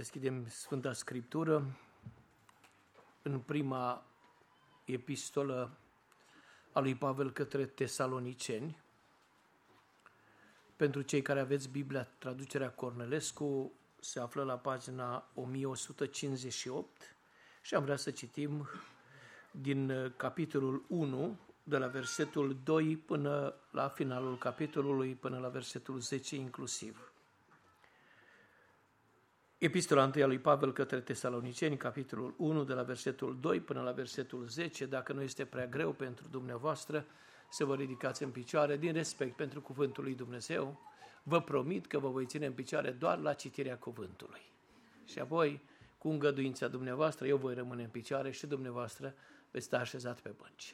Deschidem Sfânta Scriptură în prima epistolă a lui Pavel către Tesaloniceni. Pentru cei care aveți Biblia, traducerea Cornelescu, se află la pagina 1158 și am vrea să citim din capitolul 1, de la versetul 2 până la finalul capitolului, până la versetul 10 inclusiv. Epistola 1 a lui Pavel către Tesaloniceni, capitolul 1, de la versetul 2 până la versetul 10. Dacă nu este prea greu pentru dumneavoastră, să vă ridicați în picioare din respect pentru cuvântul lui Dumnezeu. Vă promit că vă voi ține în picioare doar la citirea cuvântului. Și apoi, cu îngăduința dumneavoastră, eu voi rămâne în picioare și dumneavoastră veți sta așezat pe bănci.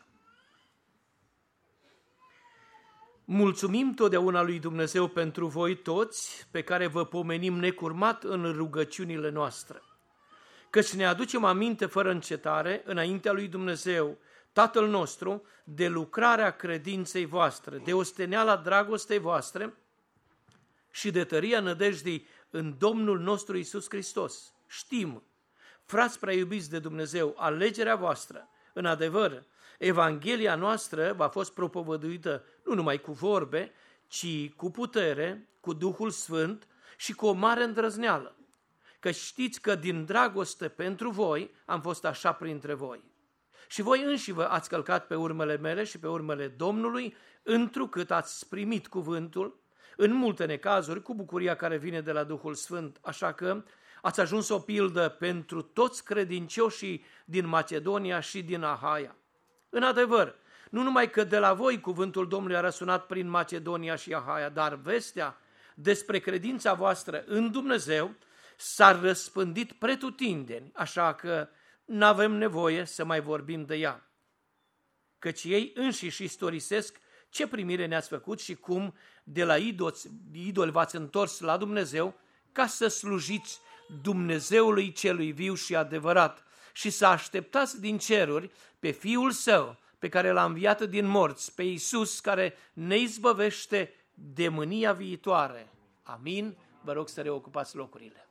Mulțumim totdeauna lui Dumnezeu pentru voi toți, pe care vă pomenim necurmat în rugăciunile noastre, căci ne aducem aminte fără încetare, înaintea lui Dumnezeu, Tatăl nostru, de lucrarea credinței voastre, de osteneala dragostei voastre și de tăria nădejdii în Domnul nostru Iisus Hristos. Știm, frați prea iubiți de Dumnezeu, alegerea voastră, în adevăr, Evanghelia noastră v-a fost propovăduită nu numai cu vorbe, ci cu putere, cu Duhul Sfânt și cu o mare îndrăzneală. Că știți că din dragoste pentru voi am fost așa printre voi. Și voi înși vă ați călcat pe urmele mele și pe urmele Domnului, întrucât ați primit cuvântul, în multe necazuri, cu bucuria care vine de la Duhul Sfânt, așa că ați ajuns o pildă pentru toți credincioșii din Macedonia și din Ahaia. În adevăr, nu numai că de la voi cuvântul Domnului a răsunat prin Macedonia și Ahaia, dar vestea despre credința voastră în Dumnezeu s-a răspândit pretutindeni, așa că n-avem nevoie să mai vorbim de ea. Căci ei înșiși istorisesc ce primire ne-ați făcut și cum de la idoli v-ați întors la Dumnezeu ca să slujiți Dumnezeului celui viu și adevărat și să așteptați din ceruri pe Fiul Său, pe care l-a înviat din morți, pe Iisus, care ne izbăvește de mânia viitoare. Amin. Vă rog să reocupați locurile.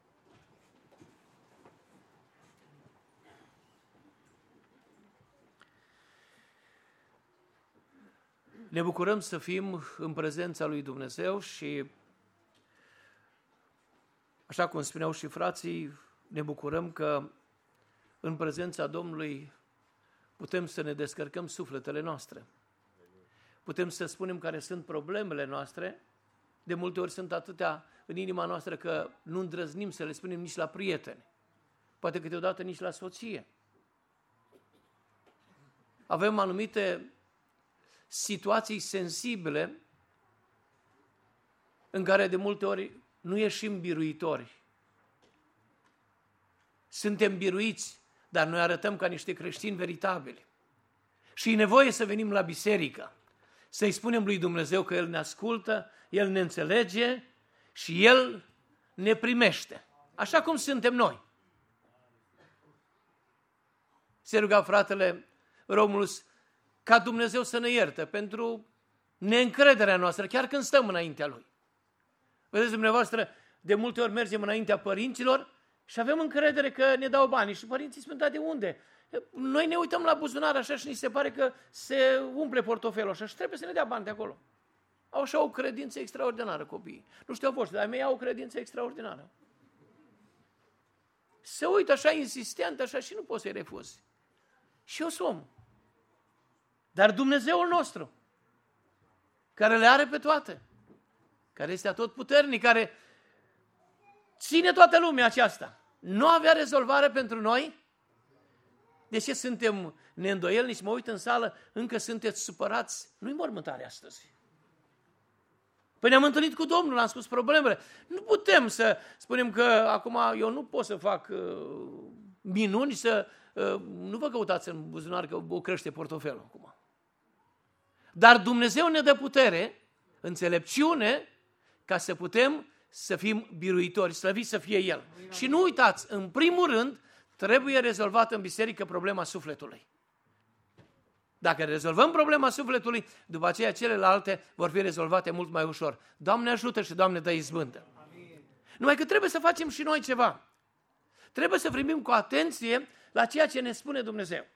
Ne bucurăm să fim în prezența lui Dumnezeu și, așa cum spuneau și frații, ne bucurăm că în prezența Domnului putem să ne descărcăm sufletele noastre. Putem să spunem care sunt problemele noastre. De multe ori sunt atâtea în inima noastră că nu îndrăznim să le spunem nici la prieteni. Poate câteodată nici la soție. Avem anumite situații sensibile în care de multe ori nu ieșim biruitori. Suntem biruiți, dar noi arătăm ca niște creștini veritabili. Și e nevoie să venim la biserică, să-i spunem lui Dumnezeu că El ne ascultă, El ne înțelege și El ne primește, așa cum suntem noi. Se ruga fratele Romulus ca Dumnezeu să ne ierte pentru neîncrederea noastră, chiar când stăm înaintea Lui. Vedeți, dumneavoastră, de multe ori mergem înaintea părinților și avem încredere că ne dau banii și părinții spun, da, de unde? Noi ne uităm la buzunar așa și ni se pare că se umple portofelul așa și trebuie să ne dea bani de acolo. Au așa o credință extraordinară copiii. Nu știu voștri, dar mei au o credință extraordinară. Se uită așa insistent, așa și nu poți să-i refuzi. Și eu sunt. Dar Dumnezeul nostru, care le are pe toate, care este atotputernic, care ține toată lumea aceasta, nu avea rezolvare pentru noi? De ce suntem neîndoielnici? Mă uit în sală, încă sunteți supărați. Nu-i mormântare astăzi. Păi ne-am întâlnit cu Domnul, am spus problemele. Nu putem să spunem că acum eu nu pot să fac minuni, să nu vă căutați în buzunar că o crește portofelul acum. Dar Dumnezeu ne dă putere, înțelepciune, ca să putem să fim biruitori, slăviți să fie El. Și nu uitați, în primul rând, trebuie rezolvată în biserică problema sufletului. Dacă rezolvăm problema sufletului, după aceea celelalte vor fi rezolvate mult mai ușor. Doamne ajută și Doamne dă izbândă. Numai că trebuie să facem și noi ceva. Trebuie să primim cu atenție la ceea ce ne spune Dumnezeu.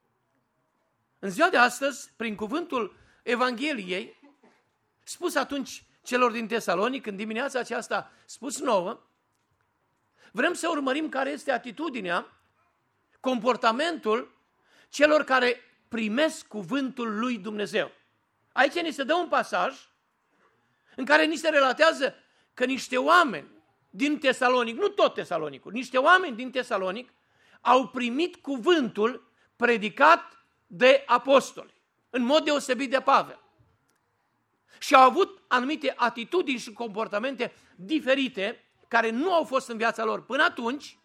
În ziua de astăzi, prin cuvântul Evangheliei, spus atunci celor din Tesalonic, în dimineața aceasta spus nouă, vrem să urmărim care este atitudinea, comportamentul celor care primesc cuvântul lui Dumnezeu. Aici ni se dă un pasaj în care ni se relatează că niște oameni din Tesalonic, nu tot Tesalonicul, niște oameni din Tesalonic au primit cuvântul predicat de apostoli, în mod deosebit de Pavel. Și au avut anumite atitudini și comportamente diferite, care nu au fost în viața lor până atunci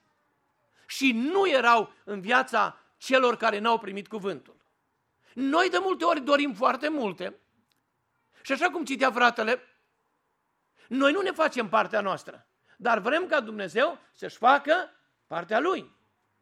și nu erau în viața celor care n-au primit cuvântul. Noi de multe ori dorim foarte multe și așa cum citea fratele, noi nu ne facem partea noastră, dar vrem ca Dumnezeu să-și facă partea Lui.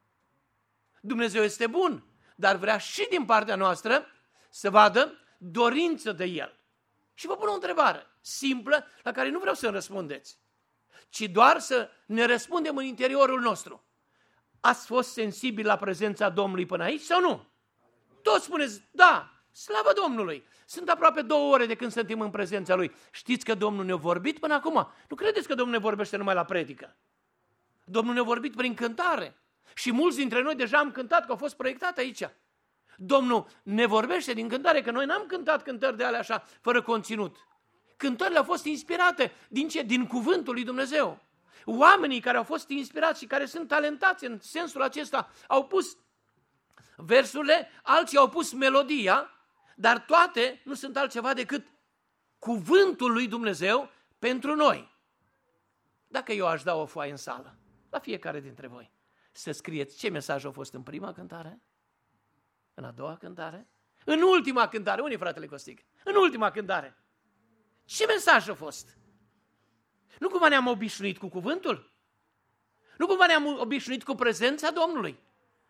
Dumnezeu este bun, dar vrea și din partea noastră să vadă dorință de El. Și vă pun o întrebare simplă la care nu vreau să răspundeți, ci doar să ne răspundem în interiorul nostru. Ați fost sensibil la prezența Domnului până aici sau nu? Toți spuneți, da, slavă Domnului! Sunt aproape 2 ore de când suntem în prezența Lui. Știți că Domnul ne-a vorbit până acum? Nu credeți că Domnul ne vorbește numai la predică. Domnul ne-a vorbit prin cântare. Și mulți dintre noi deja am cântat, că au fost proiectate aici. Domnul ne vorbește din cântare, că noi n-am cântat cântări de alea așa, fără conținut. Cântările au fost inspirate. Din ce? Din cuvântul lui Dumnezeu. Oamenii care au fost inspirați și care sunt talentați în sensul acesta au pus versurile, alții au pus melodia, dar toate nu sunt altceva decât cuvântul lui Dumnezeu pentru noi. Dacă eu aș da o foaie în sală, la fiecare dintre voi, să scrieți ce mesaj a fost în prima cântare, în a doua cântare, în ultima cântare, unde e fratele Costic? În ultima cântare. Ce mesaj a fost? Nu cumva ne-am obișnuit cu cuvântul? Nu cumva ne-am obișnuit cu prezența Domnului?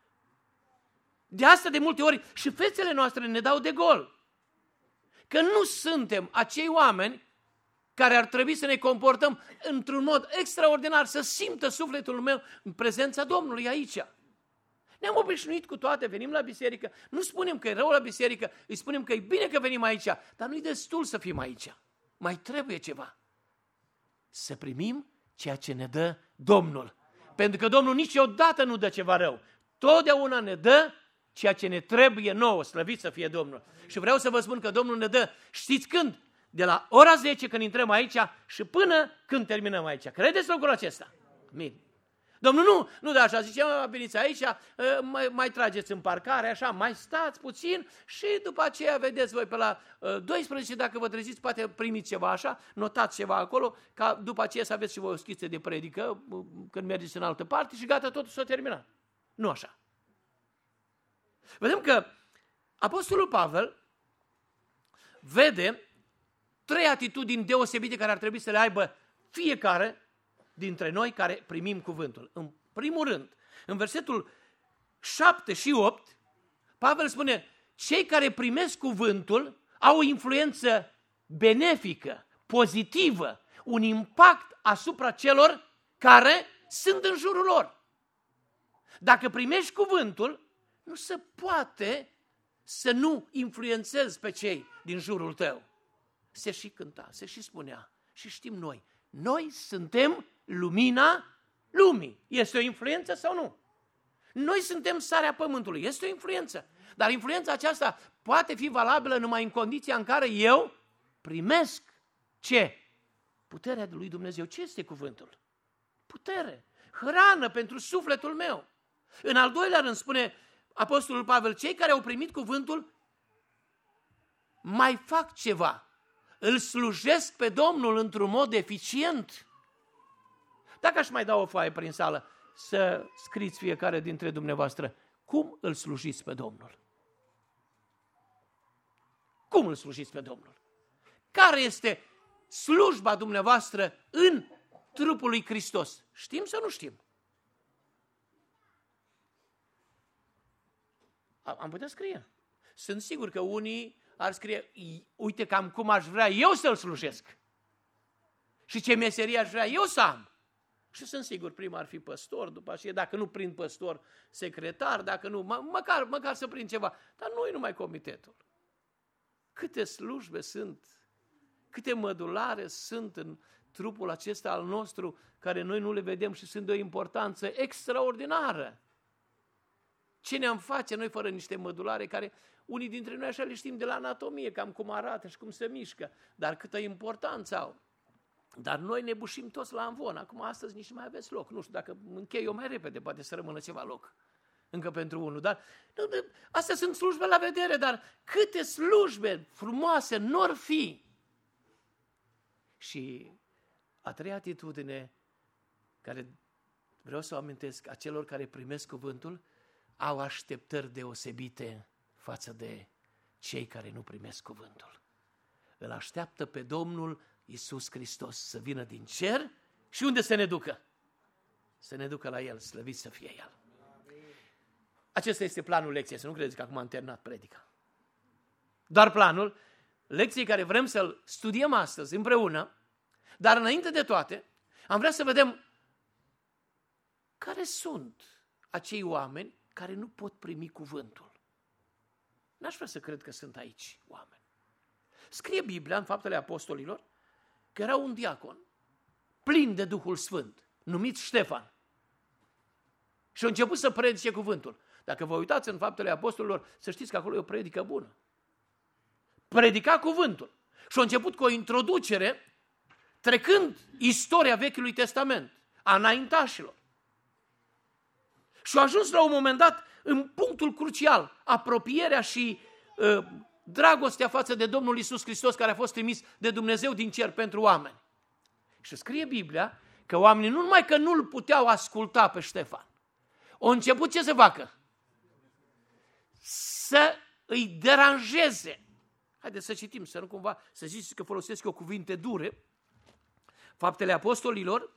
De asta de multe ori și fețele noastre ne dau de gol. Că nu suntem acei oameni care ar trebui să ne comportăm într-un mod extraordinar, să simtă sufletul meu în prezența Domnului aici. Ne-am obișnuit cu toate, venim la biserică, nu spunem că e rău la biserică, îi spunem că e bine că venim aici, dar nu-i destul să fim aici. Mai trebuie ceva. Să primim ceea ce ne dă Domnul. Pentru că Domnul niciodată nu dă ceva rău. Totdeauna ne dă ceea ce ne trebuie nouă, slăvit să fie Domnul. Și vreau să vă spun că Domnul ne dă, știți când? De la ora 10 când intrăm aici și până când terminăm aici. Credeți lucrul acesta? Amin. Domnul nu de așa, zice, veniți aici, mai trageți în parcare, așa, mai stați puțin și după aceea vedeți voi pe la 12, dacă vă treziți, poate primiți ceva așa, notați ceva acolo, ca după aceea să aveți și voi o schiță de predică când mergeți în altă parte și gata, totul s-a terminat. Nu așa. Vedem că Apostolul Pavel vede 3 atitudini deosebite care ar trebui să le aibă fiecare dintre noi care primim cuvântul. În primul rând, în versetul 7 și 8, Pavel spune, cei care primesc cuvântul au o influență benefică, pozitivă, un impact asupra celor care sunt în jurul lor. Dacă primești cuvântul, nu se poate să nu influențezi pe cei din jurul tău. Se și cânta, se și spunea și știm noi. Noi suntem lumina lumii. Este o influență sau nu? Noi suntem sarea pământului. Este o influență. Dar influența aceasta poate fi valabilă numai în condiția în care eu primesc ce? Puterea lui Dumnezeu. Ce este cuvântul? Putere. Hrană pentru sufletul meu. În al doilea rând spune Apostolul Pavel, cei care au primit cuvântul mai fac ceva. Îl slujesc pe Domnul într-un mod eficient. Dacă aș mai da o foaie prin sală, să scriți fiecare dintre dumneavoastră, cum îl slujiți pe Domnul? Cum îl slujiți pe Domnul? Care este slujba dumneavoastră în trupul lui Hristos? Știm sau nu știm? Am putea scrie. Sunt sigur că unii ar scrie, uite cam cum aș vrea eu să-l slujesc. Și ce meserie aș vrea eu să am. Și sunt sigur, prima ar fi păstor, după aceea, dacă nu prind păstor, secretar, dacă nu, măcar să prind ceva. Dar nu e numai comitetul. Câte slujbe sunt, câte mădulare sunt în trupul acesta al nostru, care noi nu le vedem și sunt de o importanță extraordinară. Ce ne-am face noi fără niște mădulare care unii dintre noi așa le știm de la anatomie, cam cum arată și cum se mișcă, dar câtă importanță au. Dar noi ne bușim toți la amvon. Acum astăzi nici nu mai aveți loc. Nu știu, dacă închei eu mai repede, poate să rămână ceva loc. Încă pentru unul. Dar astea sunt slujbe la vedere, dar câte slujbe frumoase n-or fi. Și a treia atitudine, care vreau să o amintesc, a celor care primesc cuvântul, au așteptări deosebite față de cei care nu primesc cuvântul. Îl așteaptă pe Domnul Iisus Hristos să vină din cer și unde să ne ducă? Să ne ducă la El, slăvit să fie El. Acesta este planul lecției, să nu credeți că acum am terminat predica. Doar planul lecției care vrem să-l studiem astăzi împreună, dar înainte de toate, am vrea să vedem care sunt acei oameni care nu pot primi cuvântul. N-aș vrea să cred că sunt aici oameni. Scrie Biblia în Faptele Apostolilor că era un diacon plin de Duhul Sfânt, numit Ștefan. Și a început să predice cuvântul. Dacă vă uitați în Faptele Apostolilor, să știți că acolo e o predică bună. Predica cuvântul. Și a început cu o introducere, trecând istoria Vechiului Testament, a înaintașilor. Și a ajuns la un moment dat în punctul crucial, apropierea și dragostea față de Domnul Iisus Hristos, care a fost trimis de Dumnezeu din cer pentru oameni. Și scrie Biblia că oamenii nu numai că nu-l puteau asculta pe Ștefan, au început ce să facă? Să îi deranjeze. Haideți să citim, să nu cumva, să zici că folosesc eu cuvinte dure. Faptele Apostolilor,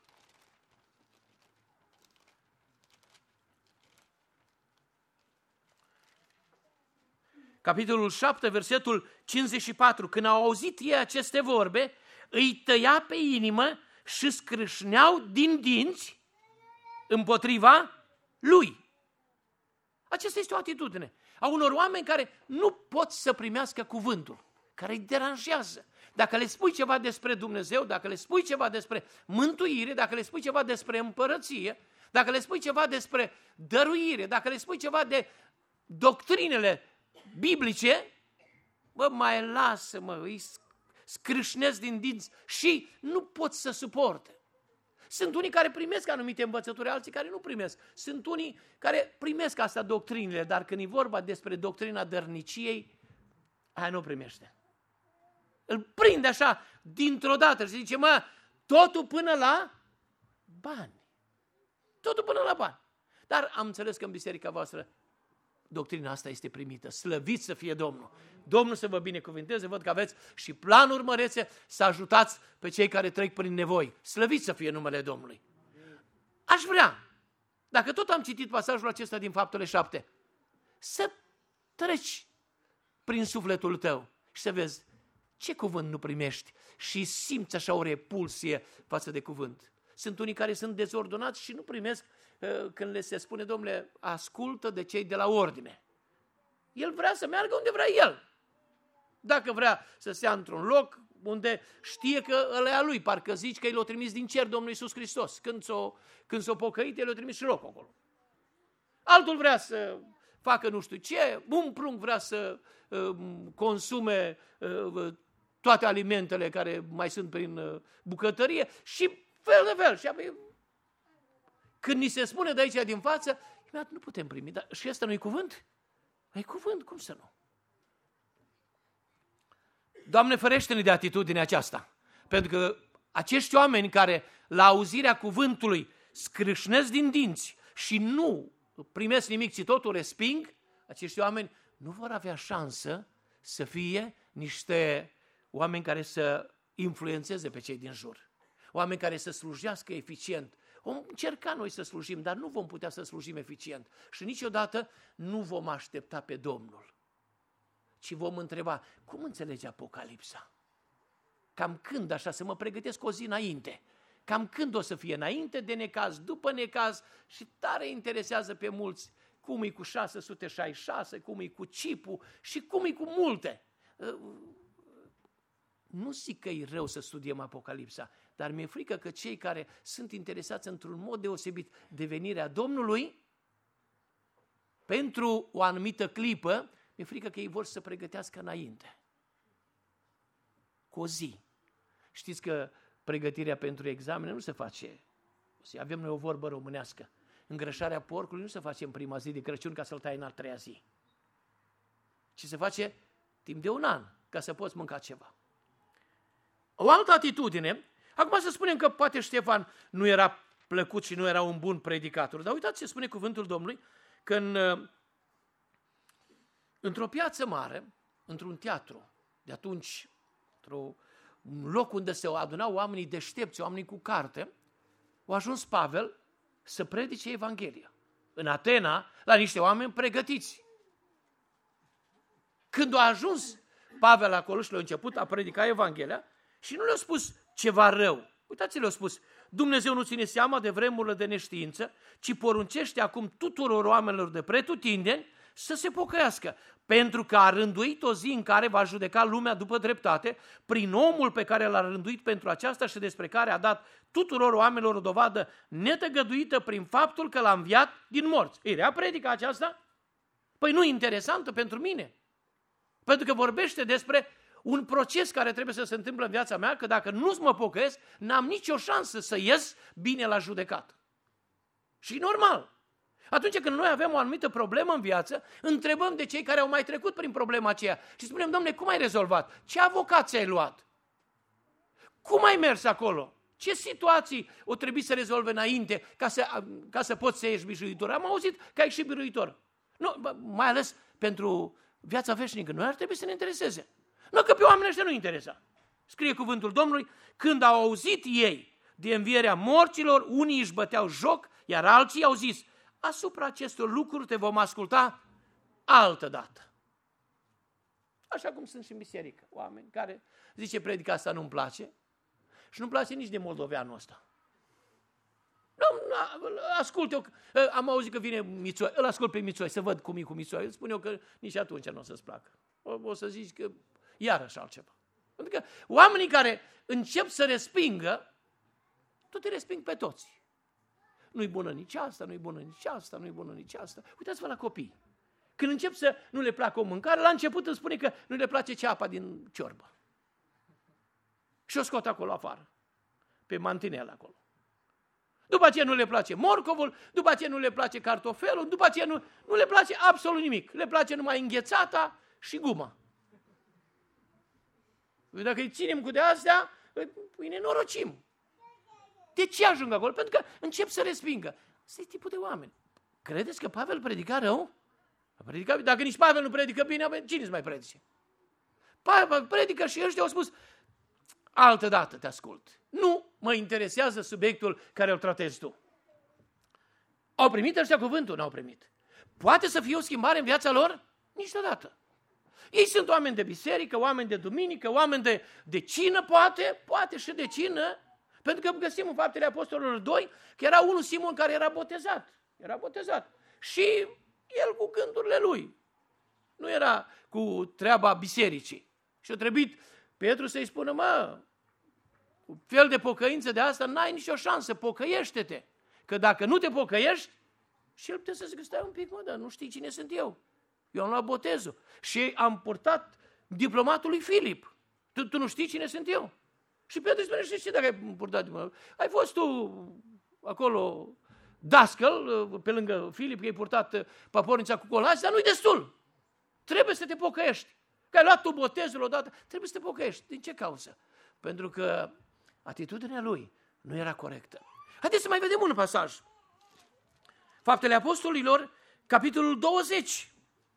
capitolul 7, versetul 54, când au auzit ei aceste vorbe, îi tăia pe inimă și scrâșneau din dinți împotriva lui. Aceasta este o atitudine a unor oameni care nu pot să primească cuvântul, care îi deranjează. Dacă le spui ceva despre Dumnezeu, dacă le spui ceva despre mântuire, dacă le spui ceva despre împărăție, dacă le spui ceva despre dăruire, dacă le spui ceva de doctrinele biblice, bă, mai lasă-mă, îi scrâșnesc din dinți și nu pot să suporte. Sunt unii care primesc anumite învățături, alții care nu primesc. Sunt unii care primesc asta doctrinile, dar când e vorba despre doctrina dărniciei, aia nu primește. Îl prinde așa, dintr-o dată și zice, mă, totul până la bani. Totul până la bani. Dar am înțeles că în biserica voastră doctrina asta este primită. Slăvit să fie Domnul. Domnul să vă binecuvânteze, văd că aveți și planuri mărețe să ajutați pe cei care trec prin nevoi. Slăvit să fie numele Domnului. Aș vrea, dacă tot am citit pasajul acesta din Faptele 7, să treci prin sufletul tău și să vezi ce cuvânt nu primești și simți așa o repulsie față de cuvânt. Sunt unii care sunt dezordonați și nu primesc când le se spune, domnule, ascultă de cei de la ordine. El vrea să meargă unde vrea el. Dacă vrea să stea într-un loc unde știe că ăla e a lui, parcă zici că l-a trimis din cer Domnul Iisus Hristos. Când s-o pocăit, el l-a trimis și locul acolo. Altul vrea să facă nu știu ce, un prunc vrea să consume toate alimentele care mai sunt prin bucătărie și fel de fel. Și apoi, când ni se spune de aici din față, nu putem primi. Dar și ăsta nu-i cuvânt? E cuvânt, cum să nu? Doamne, ferește-ne de atitudinea aceasta. Pentru că acești oameni care la auzirea cuvântului scrâșnesc din dinți și nu primesc nimic, ci totul resping, acești oameni nu vor avea șansă să fie niște oameni care să influențeze pe cei din jur. Oameni care să slujească eficient. Vom încerca noi să slujim, dar nu vom putea să slujim eficient. Și niciodată nu vom aștepta pe Domnul. Ci vom întreba, cum înțelege Apocalipsa? Cam când așa, să mă pregătesc o zi înainte, cam când o să fie, înainte de necaz, după necaz, și tare interesează pe mulți cum e cu 666, cum e cu cipul și cum e cu multe. Nu zic că e rău să studiem Apocalipsa, dar mi-e frică că cei care sunt interesați într-un mod deosebit de venirea Domnului, pentru o anumită clipă, mi-e frică că ei vor să se pregătească înainte, cu o zi. Știți că pregătirea pentru examene nu se face. Avem noi o vorbă românească. Îngrășarea porcului nu se face în prima zi de Crăciun ca să-l tai în a treia zi, ci se face timp de un an ca să poți mânca ceva. O altă atitudine, acum să spunem că poate Ștefan nu era plăcut și nu era un bun predicator, dar uitați ce spune cuvântul Domnului, că într-o piață mare, într-un teatru, de atunci, într-un loc unde se adunau oamenii deștepți, oamenii cu carte, a ajuns Pavel să predice Evanghelia. În Atena, la niște oameni pregătiți. Când a ajuns Pavel acolo și le-a început a predica Evanghelia și nu le-a spus ceva rău. Uitați, le-a spus, Dumnezeu nu ține seama de vremurile de neștiință, ci poruncește acum tuturor oamenilor de pretutindeni să se pocăiască, pentru că a rânduit o zi în care va judeca lumea după dreptate, prin omul pe care l-a rânduit pentru aceasta și despre care a dat tuturor oamenilor o dovadă netăgăduită prin faptul că l-a înviat din morți. E rea predica aceasta? Păi nu e interesantă pentru mine, pentru că vorbește despre un proces care trebuie să se întâmple în viața mea, că dacă nu mă pocăiesc, n-am nicio șansă să ies bine la judecată. Și normal. Atunci când noi avem o anumită problemă în viață, întrebăm de cei care au mai trecut prin problema aceea și spunem, Dom'le, cum ai rezolvat? Ce avocați ai luat? Cum ai mers acolo? Ce situații o trebuie să rezolve înainte ca să poți să ieși biruitor? Am auzit că ai și biruitor. Nu, mai ales pentru viața veșnică. Noi ar trebui să ne intereseze. Nu că pe oamenii ăștia nu interesa. Scrie cuvântul Domnului, când au auzit ei de învierea morților, unii își băteau joc, iar alții au zis, asupra acestor lucruri te vom asculta altă dată. Așa cum sunt și în biserică, oameni care zice predica asta nu-mi place și nu-mi place nici de moldoveanul ăsta. Ascult eu, am auzit că vine Mițoi, îl ascult pe Mițoi, să văd cum e cu Mițoi, îl spun eu că nici atunci nu o să-ți placă. O să zici că iarăși altceva. Pentru că oamenii care încep să respingă, tot îi resping pe toți. Nu-i bună nici asta, nu-i bună nici asta, nu-i bună nici asta. Uitați-vă la copii. Când încep să nu le placă o mâncare, la început îmi spune că nu le place ceapa din ciorbă. Și o scot acolo afară, pe mantinel acolo. După aceea nu le place morcovul, după aceea nu le place cartofelul, după aceea nu le place absolut nimic. Le place numai înghețata și guma. Dacă îi ținem cu de astea, îi nenorocim. De ce ajung acolo? Pentru că încep să respingă. Asta e tipul de oameni. Credeți că Pavel predica rău? Dacă nici Pavel nu predică bine, cine îți mai predice? Pavel predică și ăștia au spus, altă dată te ascult. Nu mă interesează subiectul care îl tratezi tu. Au primit ăștia cuvântul? N-au primit. Poate să fie o schimbare în viața lor? Niciodată. Ei sunt oameni de biserică, oameni de duminică, oameni de cină, poate și de cină, pentru că găsim în Faptele Apostolilor 2 că era unul Simon care era botezat. Era botezat. Și el cu gândurile lui. Nu era cu treaba bisericii. Și a trebuit Petru să-i spună, cu fel de pocăință de asta n-ai nicio șansă, pocăiește-te. Că dacă nu te pocăiești, și el putea să zică, stai un pic, dar nu știi cine sunt eu. Eu am luat botezul și am purtat diplomatul lui Filip. Tu nu știi cine sunt eu? Și Petru spune, știi ce, dacă ai purtat diplomatul? Ai fost tu acolo dascăl, pe lângă Filip, că ai purtat papornița cu colați, dar nu-i destul. Trebuie să te pocăiești. Că ai luat tu botezul odată, trebuie să te pocăiești. Din ce cauză? Pentru că atitudinea lui nu era corectă. Haideți să mai vedem un pasaj. Faptele Apostolilor, capitolul 20.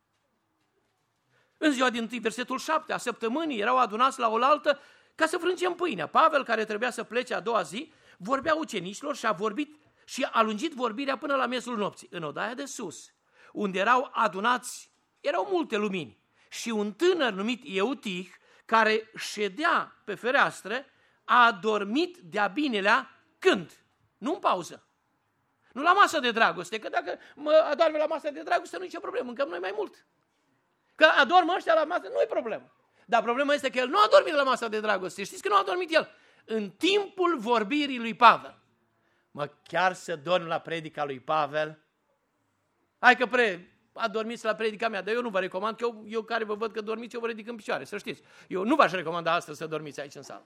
În ziua din 1, versetul 7 a săptămânii, erau adunați la oaltă ca să frângem pâinea. Pavel, care trebuia să plece a doua zi, vorbea ucenicilor și a vorbit și a lungit vorbirea până la miezul nopții. În odaia de sus, unde erau adunați, erau multe lumini. Și un tânăr numit Eutih, care ședea pe fereastră, a adormit de-a binelea Când? Nu în pauză. Nu la masă de dragoste, că dacă mă adorme la masă de dragoste, nu e nicio problemă, mâncăm noi mai mult. Că adormă ăștia la masă, nu e problemă. Dar problema este că el nu a dormit la masa de dragoste. Știți că nu a dormit el? În timpul vorbirii lui Pavel. Mă, chiar să dorm la predica lui Pavel? Hai că adormiți la predica mea, dar eu nu vă recomand, că eu care vă văd că dormiți, eu vă ridic în picioare, să știți. Eu nu v-aș recomanda astăzi să dormiți aici în sală.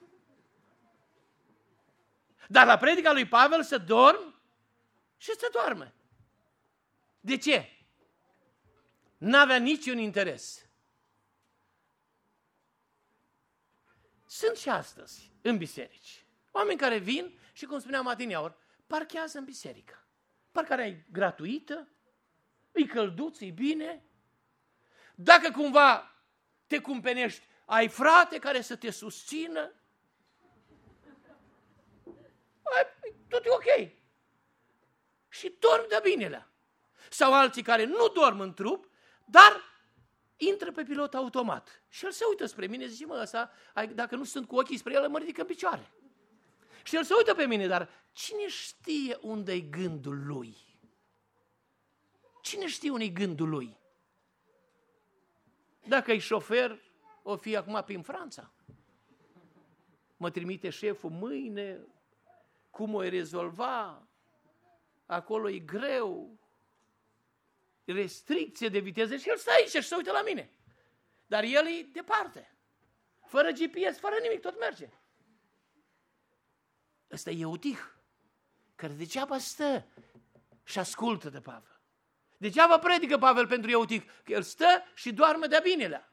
Dar la predica lui Pavel să dorm și să doarme. De ce? N-avea niciun interes. Sunt și astăzi în biserici oameni care vin și, cum spuneam adineauri, parchează în biserică. Parcarea e gratuită, e călduț, e bine. Dacă cumva te cumpenești, ai frate care să te susțină, tot e ok. Și dorm de binelea. Sau alții care nu dorm în trup, dar intră pe pilot automat. Și el se uită spre mine, zice, mă, ăsta, dacă nu sunt cu ochii spre el, mă ridică în picioare. Și el se uită pe mine, dar cine știe unde-i gândul lui? Cine știe unde-i gândul lui? Dacă e șofer, o fi acum prin Franța. Mă trimite șeful mâine, cum o rezolva, acolo e greu, restricție de viteză și el stă aici și se uită la mine. Dar el e departe, fără GPS, fără nimic, tot merge. Ăsta e Eutih, care degeaba stă și ascultă de Pavel. Degeaba predică Pavel pentru Eutih, că el stă și doarme de-a binelea.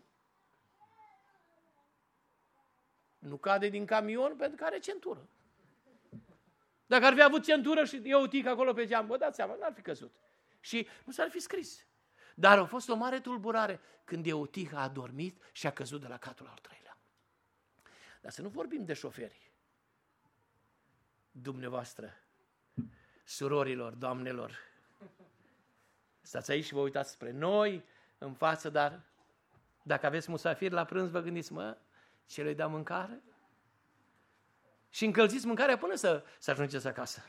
Nu cade din camion pentru că are centură. Dacă ar fi avut centură și Eutih acolo pe geam, vă dați seama, n-ar fi căzut. Și nu s-ar fi scris. Dar a fost o mare tulburare când Eutih a adormit și a căzut de la catul al treilea. Dar să nu vorbim de șoferi. Dumneavoastră, surorilor, doamnelor, stați aici și vă uitați spre noi, în față, dar dacă aveți musafiri la prânz, vă gândiți, mă, ce le-i da mâncare? Și încălziți mâncarea până să ajungeți acasă.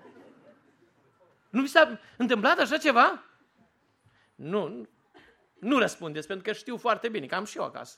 Nu vi s-a întâmplat așa ceva? Nu răspundeți, pentru că știu foarte bine, că am și eu acasă.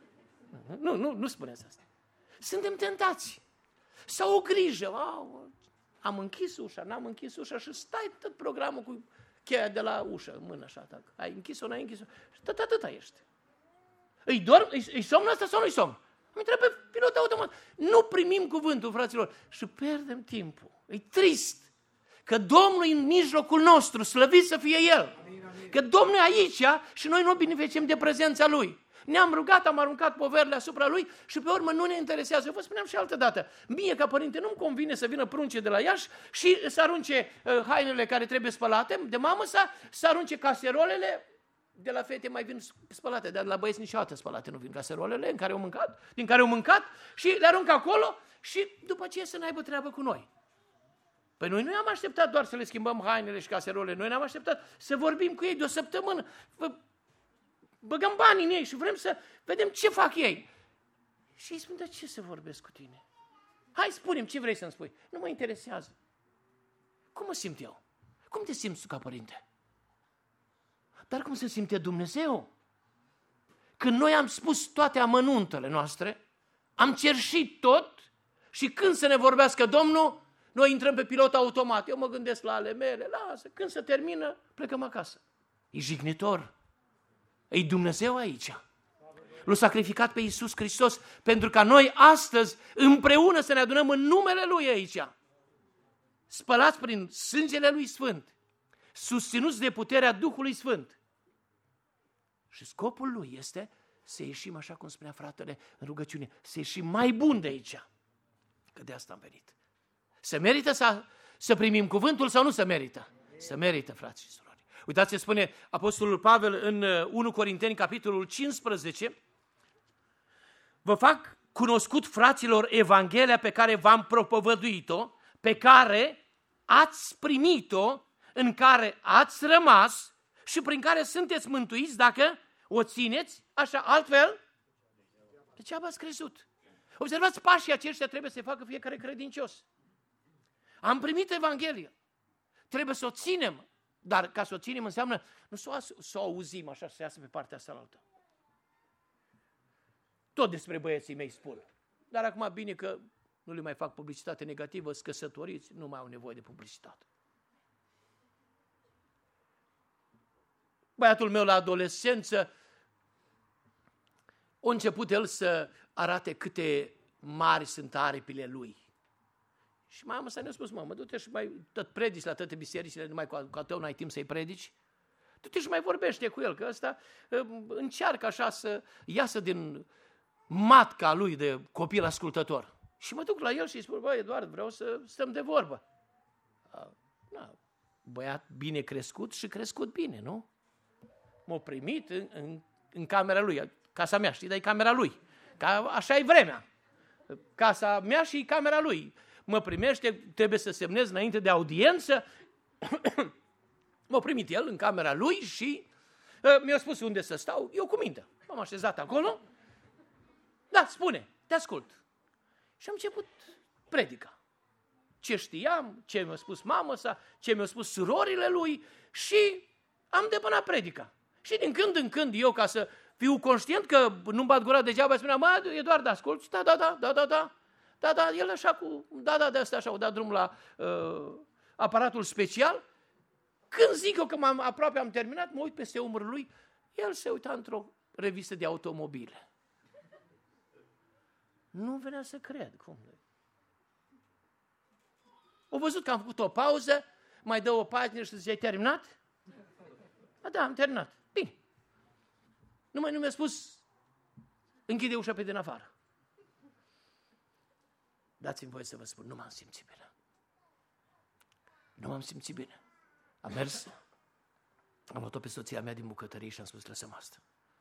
Nu spuneți asta. Suntem tentați. Sau o grijă. Am închis ușa, n-am închis ușa și stai tot programul cu cheia de la ușă în mână așa. Ai închis-o, n-ai închis-o. Și atâta ești. Îi dorm? Îi somn asta sau nu-i somn? Îmi trebuie pe pilot automat. Nu primim cuvântul, fraților, și pierdem timpul. E trist că Domnul e în mijlocul nostru, slăvit să fie El. Că Domnul e aici și noi nu beneficiem de prezența Lui. Ne-am rugat, am aruncat poverile asupra Lui și pe urmă nu ne interesează. Eu vă spuneam și altă dată, mie ca părinte nu-mi convine să vină prunce de la Iași și să arunce hainele care trebuie spălate de mamă, să arunce caserolele. De la fete mai vin spălate, dar la băieți niciodată spălate nu vin caserolele din care au mâncat și le aruncă acolo și după ce să n-aibă treabă cu noi. Păi noi nu am așteptat doar să le schimbăm hainele și caserolele, noi ne-am așteptat să vorbim cu ei de o săptămână, băgăm bani în ei și vrem să vedem ce fac ei. Și îi spun, dar ce să vorbesc cu tine? Hai, spune-mi ce vrei să-mi spui. Nu mă interesează. Cum mă simt eu? Cum te simți tu ca părinte? Dar cum se simte Dumnezeu? Când noi am spus toate amănuntele noastre, am cerșit tot și când să ne vorbească Domnul, noi intrăm pe pilot automat. Eu mă gândesc la ale mele, lasă, când se termină, plecăm acasă. E jignitor. E Dumnezeu aici. L-a sacrificat pe Iisus Hristos pentru ca noi astăzi împreună să ne adunăm în numele Lui aici. Spălați prin sângele Lui Sfânt, susținuți de puterea Duhului Sfânt. Și scopul Lui este să ieșim, așa cum spunea fratele în rugăciune, să ieșim mai bun de aici. Că de asta am venit. Se merită să primim cuvântul sau nu se merită? Se merită, frați și surori. Uitați ce spune Apostolul Pavel în 1 Corinteni, capitolul 15. Vă fac cunoscut, fraților, Evanghelia pe care v-am propovăduit-o, pe care ați primit-o, în care ați rămas și prin care sunteți mântuiți dacă o țineți așa, altfel, degeaba ați crezut. Observați, pașii aceștia trebuie să facă fiecare credincios. Am primit Evanghelia. Trebuie să o ținem. Dar ca să o ținem înseamnă nu să o auzim așa, să iasă pe partea asta altă. Tot despre băieții mei spun. Dar acum bine că nu le mai fac publicitate negativă, sunt căsătoriți, nu mai au nevoie de publicitate. Băiatul meu la adolescență a început el să arate câte mari sunt aripile lui. Și mama sa ne-a spus, mamă, du-te și mai tot predici la toate bisericile, numai cu tău n-ai timp să-i predici. Du-te și mai vorbește cu el, că ăsta încearcă așa să iasă din matca lui de copil ascultător. Și mă duc la el și îi spun, băi, Eduard, vreau să stăm de vorbă. Băiat bine crescut și crescut bine, nu? M-a primit în camera lui, casa mea, știi, dar e camera lui. Așa e vremea. Casa mea și camera lui. Mă primește, trebuie să semnez înainte de audiență. M-a primit el în camera lui și mi-a spus unde să stau. Eu cu minte. M-am așezat acolo. Da, spune, te ascult. Și am început predica. Ce știam, ce mi-a spus mama sa, ce mi-a spus surorile lui și am depănat predica. Și din când în când eu, ca să fiu conștient că nu-mi bat gura degeaba, spuneam, Eduard, asculți? Da, el așa cu, de asta așa, o dat drum la aparatul special. Când zic eu că aproape am terminat, mă uit peste umărul lui, el se uita într-o revistă de automobile. Nu venea să cred. Cum? Au văzut că am făcut o pauză, mai dă o pagină și zice, ai terminat? Da, am terminat. Bine. Nu mi-a spus, închide ușa pe din afară. Dați-mi voie să vă spun, nu m-am simțit bine. Nu m-am simțit bine. Am mers, am luat-o pe soția mea din bucătărie și am spus, lăsăm asta.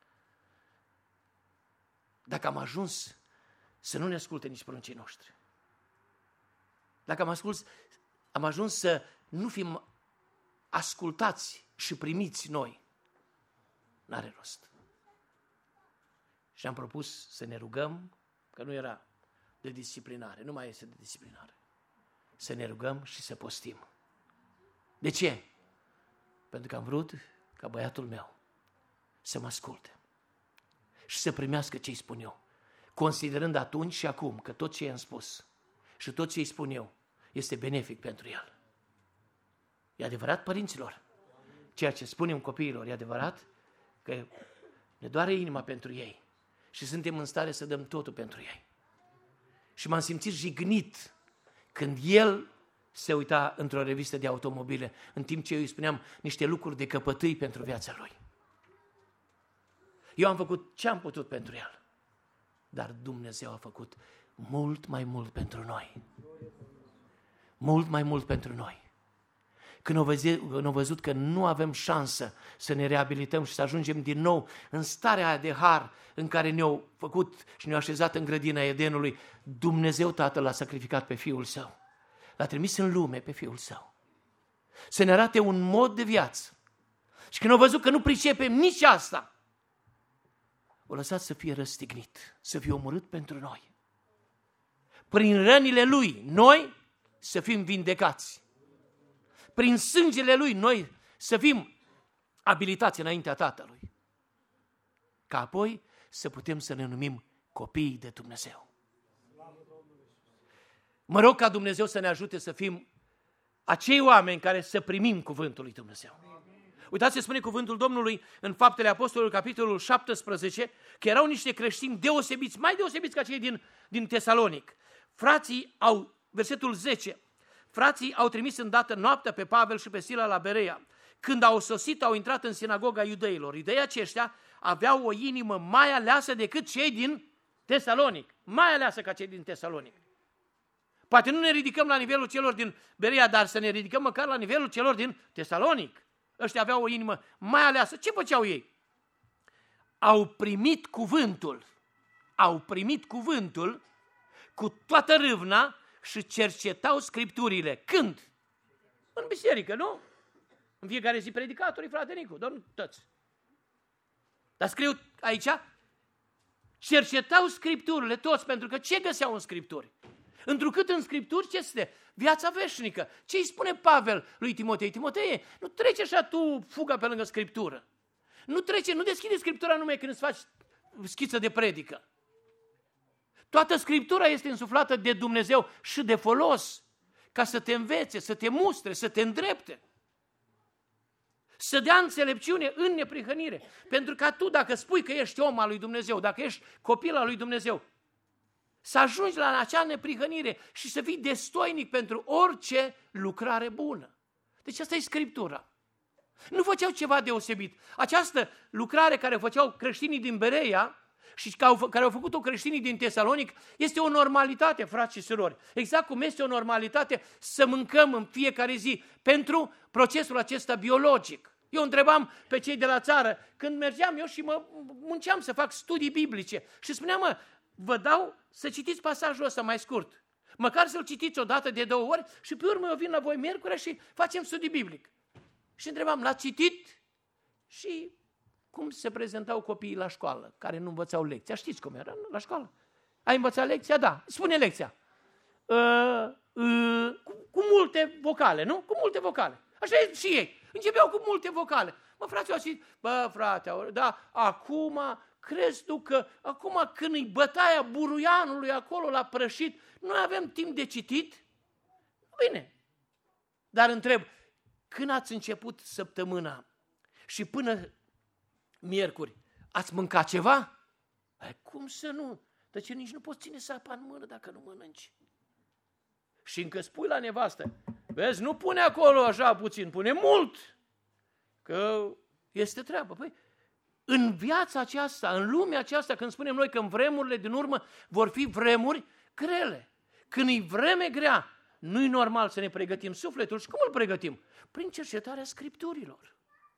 Dacă am ajuns să nu ne asculte nici pruncii noștri, dacă am ajuns să nu fim ascultați și primiți noi, n-are rost. Și am propus să ne rugăm, că nu era de disciplinare, nu mai este de disciplinare. Să ne rugăm și să postim. De ce? Pentru că am vrut ca băiatul meu să mă asculte și să primească ce îi spun eu, considerând atunci și acum că tot ce i-am spus și tot ce îi spun eu este benefic pentru el. E adevărat, părinților? Ceea ce spunem copiilor e adevărat? Că ne doare inima pentru ei și suntem în stare să dăm totul pentru ei. Și m-am simțit jignit când el se uita într-o revistă de automobile, în timp ce eu îi spuneam niște lucruri de căpătâi pentru viața lui. Eu am făcut ce am putut pentru el, dar Dumnezeu a făcut mult mai mult pentru noi. Mult mai mult pentru noi. Când au văzut că nu avem șansă să ne reabilităm și să ajungem din nou în starea aia de har în care ne-au făcut și ne-au așezat în grădina Edenului, Dumnezeu Tatăl l-a sacrificat pe Fiul Său. L-a trimis în lume pe Fiul Său. Să ne arate un mod de viață. Și când au văzut că nu pricepem nici asta, o lăsat să fie răstignit, să fie omorât pentru noi. Prin rănile Lui, noi să fim vindecați. Prin sângele Lui, noi să fim abilitați înaintea Tatălui. Ca apoi să putem să ne numim copiii de Dumnezeu. Mă rog ca Dumnezeu să ne ajute să fim acei oameni care să primim cuvântul lui Dumnezeu. Uitați ce spune cuvântul Domnului în Faptele Apostolului, capitolul 17, că erau niște creștini deosebiți, mai deosebiți ca cei din Tesalonic. Frații au, versetul 10, frații au trimis îndată noaptea pe Pavel și pe Sila la Berea. Când au sosit, au intrat în sinagoga iudeilor. Iudeii aceștia aveau o inimă mai aleasă decât cei din Tesalonic. Mai aleasă ca cei din Tesalonic. Poate nu ne ridicăm la nivelul celor din Berea, dar să ne ridicăm măcar la nivelul celor din Tesalonic. Ăștia aveau o inimă mai aleasă. Ce făceau ei? Au primit cuvântul cu toată râvna și cercetau Scripturile. Când? În biserică, nu? În fiecare zi predicatorii, frate Nicu, domnul, toți. Dar scriu aici, cercetau Scripturile toți, pentru că ce găseau în Scripturi? Întrucât în Scripturi ce este? Viața veșnică. Ce îi spune Pavel lui Timotei? Timotei, nu trece așa tu fuga pe lângă Scriptură. Nu deschide Scriptura numai când îți faci schiță de predică. Toată Scriptura este însuflată de Dumnezeu și de folos ca să te învețe, să te mustre, să te îndrepte. Să dea înțelepciune în neprihănire. Pentru că tu, dacă spui că ești om al lui Dumnezeu, dacă ești copil al lui Dumnezeu, să ajungi la acea neprihănire și să fii destoinic pentru orice lucrare bună. Deci asta e Scriptura. Nu făceau ceva deosebit. Această lucrare care făceau creștinii din Bereia și care au făcut-o creștinii din Tesalonic este o normalitate, frați și surori. Exact cum este o normalitate să mâncăm în fiecare zi pentru procesul acesta biologic. Eu întrebam pe cei de la țară, când mergeam eu și mă munceam să fac studii biblice și spuneam, vă dau să citiți pasajul ăsta mai scurt. Măcar să-l citiți o dată de 2 ori și pe urmă eu vin la voi miercuri și facem studii biblic. Și întrebam, l-ați citit? Și cum se prezentau copiii la școală, care nu învățau lecția? Știți cum era la școală? Ai învățat lecția? Da. Spune lecția. Cu multe vocale, nu? Cu multe vocale. Așa e și ei. Începeau cu multe vocale. Frații au zis, frate, da, acum, crezi tu că acum când îi bătaia buruianului acolo la prășit, noi avem timp de citit? Bine. Dar întreb, când ați început săptămâna și până miercuri, ați mâncat ceva? Cum să nu? Deci nici nu poți ține sapa în mână dacă nu mănânci. Și încă spui la nevastă, vezi, nu pune acolo așa puțin, pune mult, că este treabă. Păi, în viața aceasta, în lumea aceasta, când spunem noi că în vremurile din urmă vor fi vremuri grele, când e vreme grea, nu e normal să ne pregătim sufletul. Și cum îl pregătim? Prin cercetarea Scripturilor.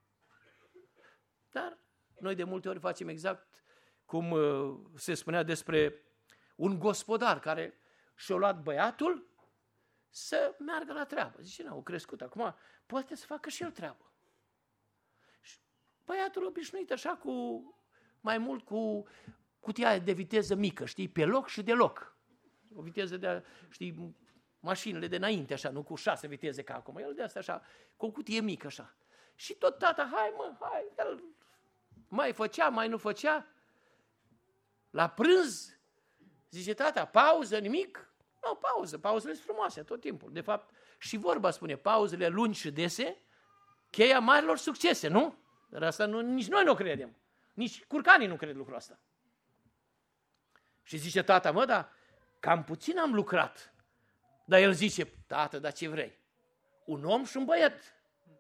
Dar noi de multe ori facem exact cum se spunea despre un gospodar care și-a luat băiatul să meargă la treabă. Zice, au crescut, acum poate să facă și el treabă. Și băiatul obișnuit așa mai mult cu cutia de viteză mică, știi, pe loc și de loc. O viteză de, știi, mașinile de înainte, așa, nu cu 6 viteze ca acum. El de asta așa, cu o cutie mică, așa. Și tot tata, hai, el mai făcea, mai nu făcea. La prânz, zice tata, pauză, nimic? Nu, pauzele sunt frumoase tot timpul. De fapt, și vorba spune, pauzele lungi și dese, cheia marilor succese, nu? Dar asta nici noi nu credem. Nici curcanii nu cred lucrul ăsta. Și zice tata, dar cam puțin am lucrat. Dar el zice, tată, dar ce vrei? Un om și un băiat.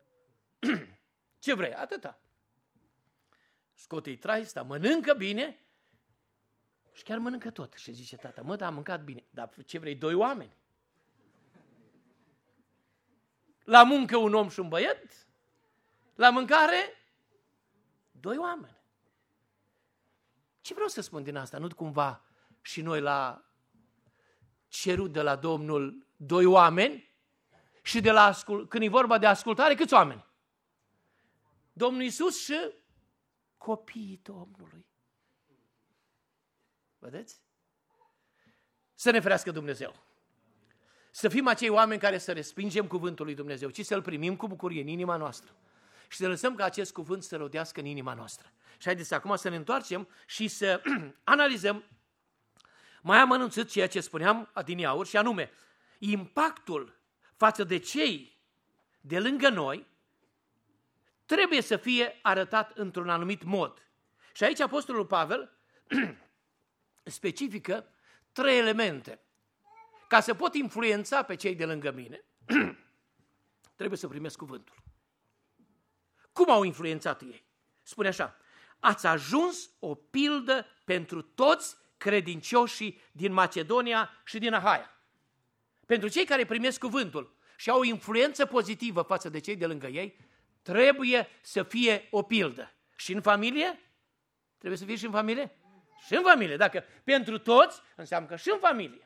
Ce vrei? Atâta. Scoate-i traista, mănâncă bine și chiar mănâncă tot. Și zice tata, dar am mâncat bine. Dar ce vrei? 2 oameni. La muncă un om și un băiat, la mâncare 2 oameni. Ce vreau să spun din asta? Nu cumva și noi la cerut de la Domnul 2 oameni și de la când e vorba de ascultare, câți oameni? Domnul Iisus și copiii Domnului. Vedeți? Să ne ferească Dumnezeu. Să fim acei oameni care să respingem cuvântul lui Dumnezeu, ci să-l primim cu bucurie în inima noastră. Și să lăsăm ca acest cuvânt să rodească în inima noastră. Și haideți acum să ne întoarcem și să analizăm mai amănunțit ceea ce spuneam adineauri, și anume, impactul față de cei de lângă noi trebuie să fie arătat într-un anumit mod. Și aici Apostolul Pavel specifică 3 elemente. Ca să pot influența pe cei de lângă mine, trebuie să primesc cuvântul. Cum au influențat ei? Spune așa, ați ajuns o pildă pentru toți credincioșii din Macedonia și din Ahaia. Pentru cei care primesc cuvântul și au o influență pozitivă față de cei de lângă ei, trebuie să fie o pildă. Și în familie? Trebuie să fie și în familie? Și în familie. Dacă pentru toți, înseamnă că și în familie.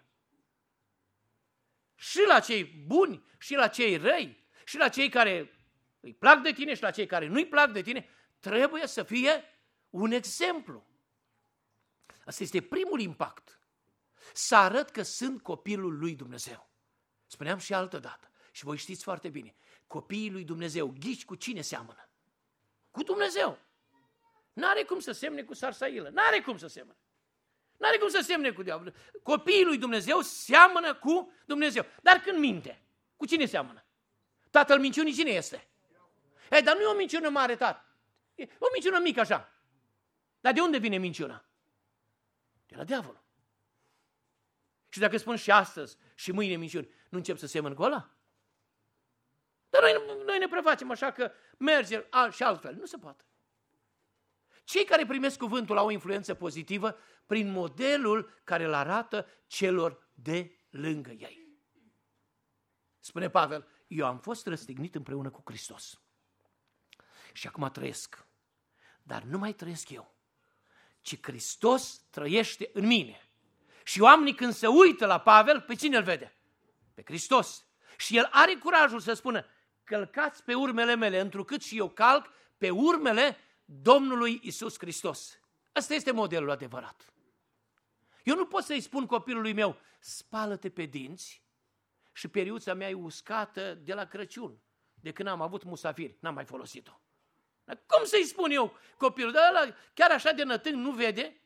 Și la cei buni, și la cei răi, și la cei care îi plac de tine, și la cei care nu-i plac de tine, trebuie să fie un exemplu. Asta este primul impact. să arăt că sunt copilul lui Dumnezeu. Spuneam și altă dată, și voi știți foarte bine, copiii lui Dumnezeu, ghici cu cine seamănă? Cu Dumnezeu. N-are cum să semne cu sarsailă, n-are cum să semne. N-are cum să semne cu diavolul. Copiii lui Dumnezeu seamănă cu Dumnezeu. Dar când minte, cu cine seamănă? Tatăl minciunii cine este? Dar nu e o minciună mare, tată. E o minciună mică așa. Dar de unde vine minciuna? De la diavol. Și dacă spun și astăzi și mâine minciuni, nu încep să semăn cu ăla? Dar noi ne prefacem așa că merge și altfel. Nu se poate. Cei care primesc cuvântul au o influență pozitivă prin modelul care îl arată celor de lângă ei. Spune Pavel, eu am fost răstignit împreună cu Hristos. Și acum trăiesc. Dar nu mai trăiesc eu, ci Hristos trăiește în mine. Și oamenii când se uită la Pavel, pe cine îl vede? Pe Hristos. Și el are curajul să spună, călcați pe urmele mele, întrucât și eu calc pe urmele Domnului Iisus Hristos. Ăsta este modelul adevărat. Eu nu pot să-i spun copilului meu, spală-te pe dinți și periuța mea e uscată de la Crăciun, de când am avut musafiri, n-am mai folosit-o. Dar cum să-i spun eu copilul? Dar ăla chiar așa de nătâng nu vede?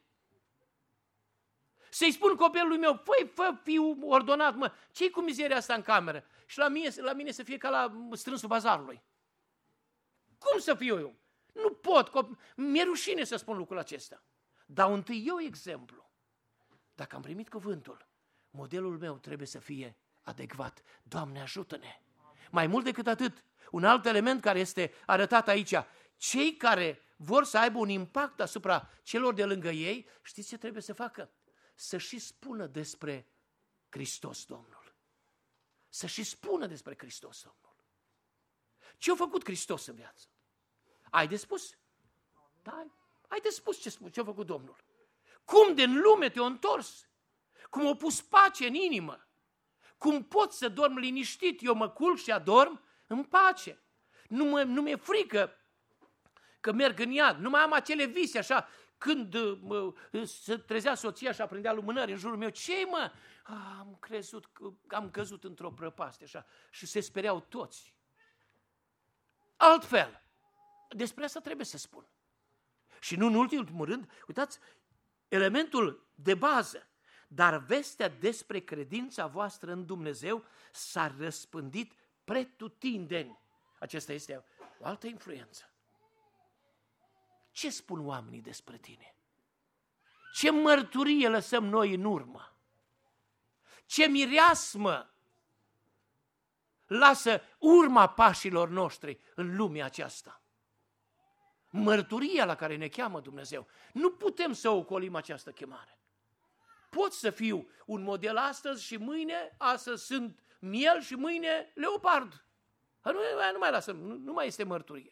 Să-i spun copilului meu, fă fiu ordonat, mă, ce-i cu mizeria asta în cameră? Și la mine să fie ca la strânsul bazarului. Cum să fiu eu? Nu pot, mi-e rușine să spun lucrul acesta. Dar întâi eu exemplu. Dacă am primit cuvântul, modelul meu trebuie să fie adecvat. Doamne, ajută-ne! Mai mult decât atât, un alt element care este arătat aici, cei care vor să aibă un impact asupra celor de lângă ei, știți ce trebuie să facă? Să și spună despre Hristos Domnul. Să și spună despre Hristos Domnul. Ce a făcut Hristos în viață? Ai de spus? Da, ai de spus ce a făcut Domnul. Cum din lume te-a întors? Cum a pus pace în inimă? Cum pot să dorm liniștit? Eu mă culc și adorm în pace. Nu mi-e frică că merg în iad. Nu mai am acele vise așa. Când se trezea soția și aprindea lumânări în jurul meu, ce mă? Am crezut că am căzut într-o prăpastie așa. Și se speriau toți. Altfel, despre asta trebuie să spun. Și nu în ultimul rând, uitați, elementul de bază, dar vestea despre credința voastră în Dumnezeu s-a răspândit pretutindeni. Acesta este o altă influență. Ce spun oamenii despre tine? Ce mărturie lăsăm noi în urmă? Ce mireasmă lasă urma pașilor noștri în lumea aceasta? Mărturia la care ne cheamă Dumnezeu. Nu putem să ocolim această chemare. Pot să fiu un model astăzi și mâine, astăzi sunt miel și mâine leopard. Nu mai lasă, nu mai este mărturie.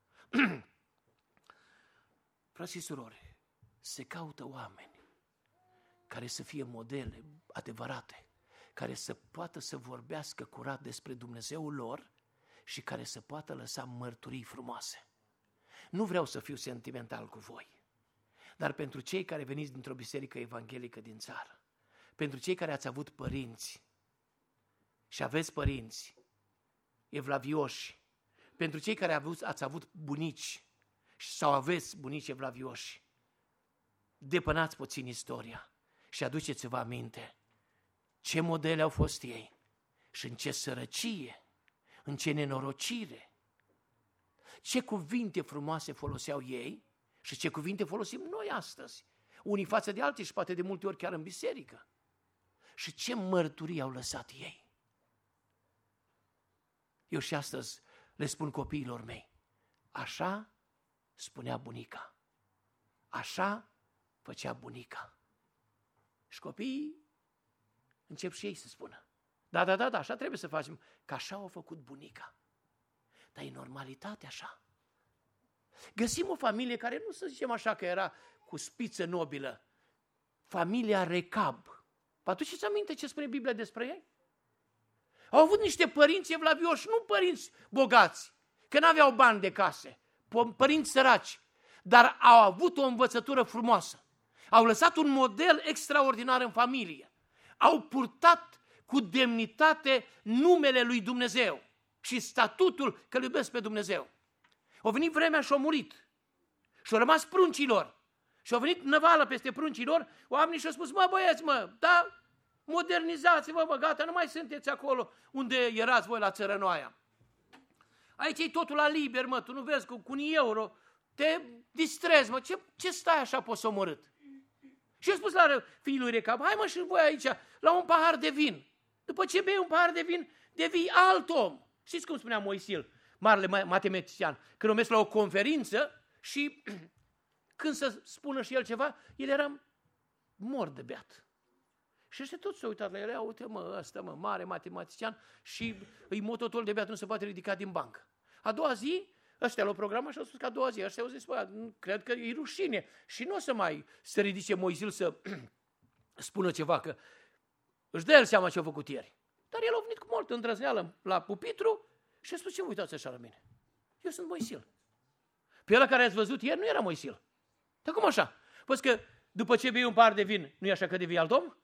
Frați și surori, se caută oameni care să fie modele adevărate, care să poată să vorbească curat despre Dumnezeul lor și care să poată lăsa mărturii frumoase. Nu vreau să fiu sentimental cu voi, dar pentru cei care veniți dintr-o biserică evanghelică din țară, pentru cei care ați avut părinți și aveți părinți evlavioși, pentru cei care ați avut bunici sau aveți bunici evlavioși, depănați puțin istoria și aduceți-vă aminte ce modele au fost ei și în ce sărăcie, în ce nenorocire, ce cuvinte frumoase foloseau ei și ce cuvinte folosim noi astăzi, unii față de alții și poate de multe ori chiar în biserică. Și ce mărturii au lăsat ei. Eu și astăzi le spun copiilor mei, așa spunea bunica, așa făcea bunica. Și copiii încep și ei să spună, da, așa trebuie să facem, că așa au făcut bunica. Dar e normalitate așa. Găsim o familie care nu să zicem așa că era cu spiță nobilă, familia Recab. Vă aduceți aminte ce spune Biblia despre ei? Au avut niște părinți evlavioși, nu părinți bogați, că n-aveau bani de case, părinți săraci, dar au avut o învățătură frumoasă. Au lăsat un model extraordinar în familie. au purtat cu demnitate numele lui Dumnezeu și statutul că îl iubesc pe Dumnezeu. A venit vremea și au murit. Și au rămas pruncilor. Și au venit năvală peste pruncilor, oamenii și-au spus, mă băieți, da, modernizați-vă, gata, nu mai sunteți acolo unde erați voi la țărănoaia. Aici e totul la liber, tu nu vezi cu un euro, te distrezi, ce stai așa posomorât? Și a spus la fiul lui Recab, hai și voi aici, la un pahar de vin. După ce bei un pahar de vin, devii alt om. Știți cum spunea Moisil, marele matematician, când o mers la o conferință și când să spună și el ceva, el era mort de beat. Și ăștia toți s-au uitat la el, uite ăsta mare matematician și îi mototol de beat, nu se poate ridica din bancă. A doua zi, ăștia l-au programat și au spus că a doua zi, ăștia au zis, cred că e rușine și nu o să mai se ridice Moisil să spună ceva, că își dă el seama ce a făcut ieri. Dar el a venit cu multă îndrăzneală la pupitru și a spus, ce vă uitați așa la mine? Eu sunt Moisil. Pe ăla care ați văzut ieri nu era Moisil. Dar cum așa? Păi că după ce bei un pahar de vin, nu e așa că devii alt om?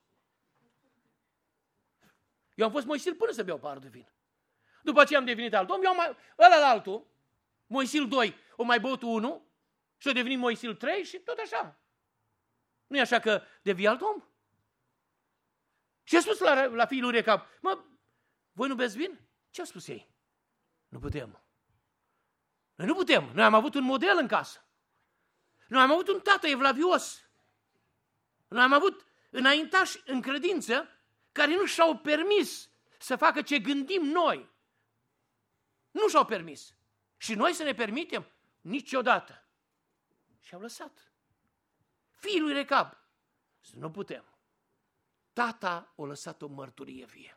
Eu am fost Moisil până să beau pahar de vin. După ce am devenit alt om, ăla-altul, Moisil 2, o mai băut 1 și a devenit Moisil 3 și tot așa. Nu e așa că devii alt om? Și a spus la fiul lui Recab, voi nu beți vin? Ce a spus ei? Nu putem. Noi nu putem. Noi am avut un model în casă. Noi am avut un tată evlavios. Noi am avut înaintași în credință care nu și-au permis să facă ce gândim noi. Nu și-au permis. Și noi să ne permitem? Niciodată. Și au lăsat. Fiul lui Recab. Nu putem. Tata a lăsat o mărturie vie.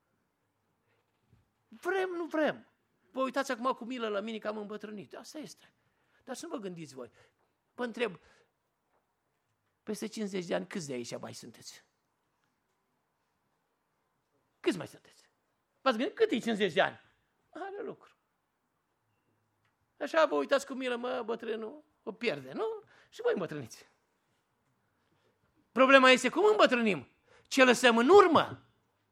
Vrem, nu vrem. Vă uitați acum cu milă la mine că am îmbătrânit. Asta este. Dar să nu vă gândiți voi. Vă întreb, peste 50 de ani, câți de aici mai sunteți? Câți mai sunteți? V-ați gândit? Cât e 50 de ani? Are lucru. Așa vă uitați cu milă, bătrânul o pierde, nu? Și voi îmbătrâniți. Problema este cum îmbătrânim? Ce lăsăm în urmă?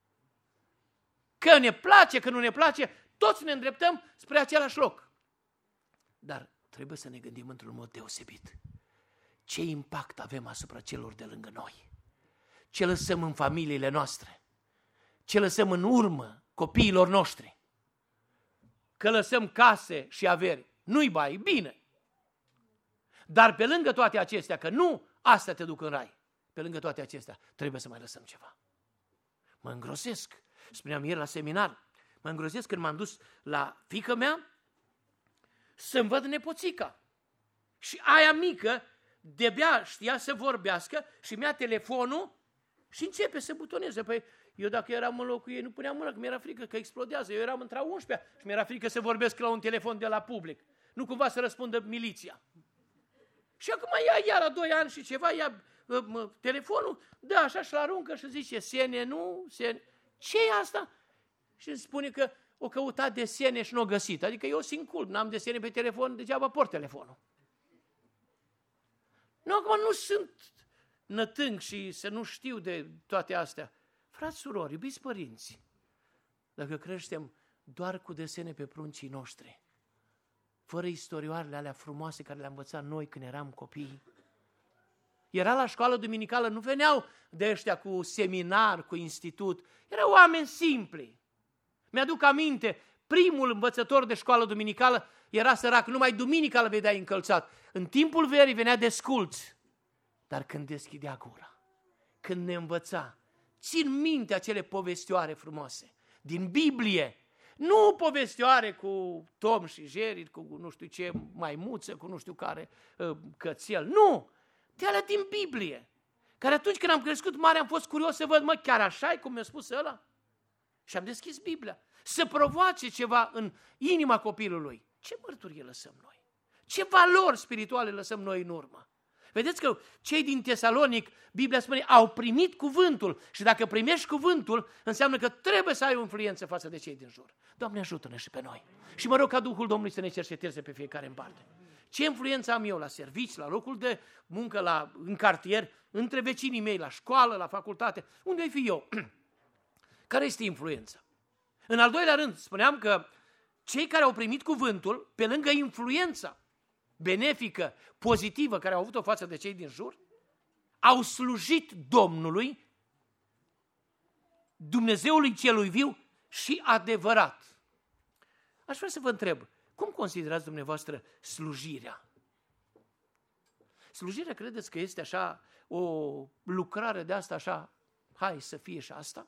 Că ne place, că nu ne place, toți ne îndreptăm spre același loc. Dar trebuie să ne gândim într-un mod deosebit. Ce impact avem asupra celor de lângă noi? Ce lăsăm în familiile noastre? Ce lăsăm în urmă copiilor noștri? Că lăsăm case și averi, nu-i bai, bine. Dar pe lângă toate acestea, că nu astea te duc în rai, pe lângă toate acestea, trebuie să mai lăsăm ceva. Mă îngrozesc. Spuneam ieri la seminar, mă îngrozesc când m-am dus la fiică mea să-mi văd nepoțica. Și aia mică de-abia știa să vorbească și mi-a telefonul și începe să butoneze. Păi eu dacă eram în locul ei nu puneam mâna, că mi-era frică că explodează. Eu eram între 11 și mi-era frică să vorbesc la un telefon de la public. Nu cumva să răspundă miliția. Și acum ea la 2 ani și ceva, ia telefonul, dă așa și-l aruncă și zice, Sene, nu, Sene. Ce e asta? Și îmi spune că o căutat desene și nu o găsit. Adică eu sunt culp, n-am desene pe telefon, degeaba port telefonul. Nu, acum nu sunt nătâng și să nu știu de toate astea. Frați, surori, iubiți părinți, dacă creștem doar cu desene pe pruncii noștri, fără istorioarele alea frumoase care le-am învățat noi când eram copii, era la școală duminicală, nu veneau de ăștia cu seminar, cu institut, erau oameni simpli. Mi-aduc aminte, primul învățător de școală duminicală era sărac, numai duminica îl vedeai încălțat. În timpul verii venea desculț, dar când deschidea gura, când ne învăța, țin minte acele povestioare frumoase din Biblie, nu povestioare cu Tom și Jerry, cu nu știu ce maimuță, cu nu știu care cățel, nu! De alea din Biblie, care atunci când am crescut mare am fost curios să văd, chiar așa e cum mi-a spus ăla? Și am deschis Biblia, să provoace ceva în inima copilului. Ce mărturie lăsăm noi? Ce valori spirituale lăsăm noi în urmă? Vedeți că cei din Tesalonic, Biblia spune, au primit cuvântul și dacă primești cuvântul, înseamnă că trebuie să ai o influență față de cei din jur. Doamne, ajută-ne și pe noi. Și mă rog ca Duhul Domnului să ne cerceteze pe fiecare în parte. Ce influență am eu la servici, la locul de muncă, în cartier, între vecinii mei, la școală, la facultate? Unde ai fi eu? Care este influența? În al doilea rând, spuneam că cei care au primit cuvântul, pe lângă influența benefică, pozitivă, care au avut-o față de cei din jur, au slujit Domnului, Dumnezeului celui viu și adevărat. Aș vrea să vă întreb, cum considerați dumneavoastră slujirea? Slujirea credeți că este așa o lucrare de asta așa, hai să fie și asta?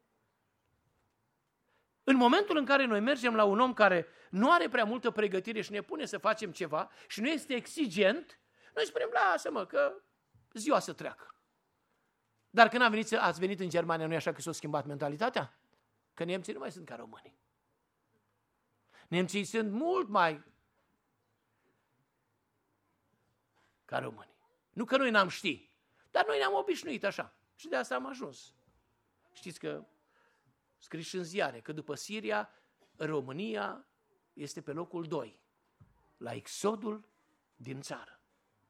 În momentul în care noi mergem la un om care nu are prea multă pregătire și ne pune să facem ceva și nu este exigent, noi spunem, lasă-mă că ziua să treacă. Dar când ați venit în Germania, nu e așa că s-a schimbat mentalitatea? Că nemții nu mai sunt ca românii. Nemții sunt mult mai ca românii. Nu că noi n-am ști, dar noi ne-am obișnuit așa. Și de asta am ajuns. Știți că scris și în ziare că după Siria, România este pe locul 2 la exodul din țară.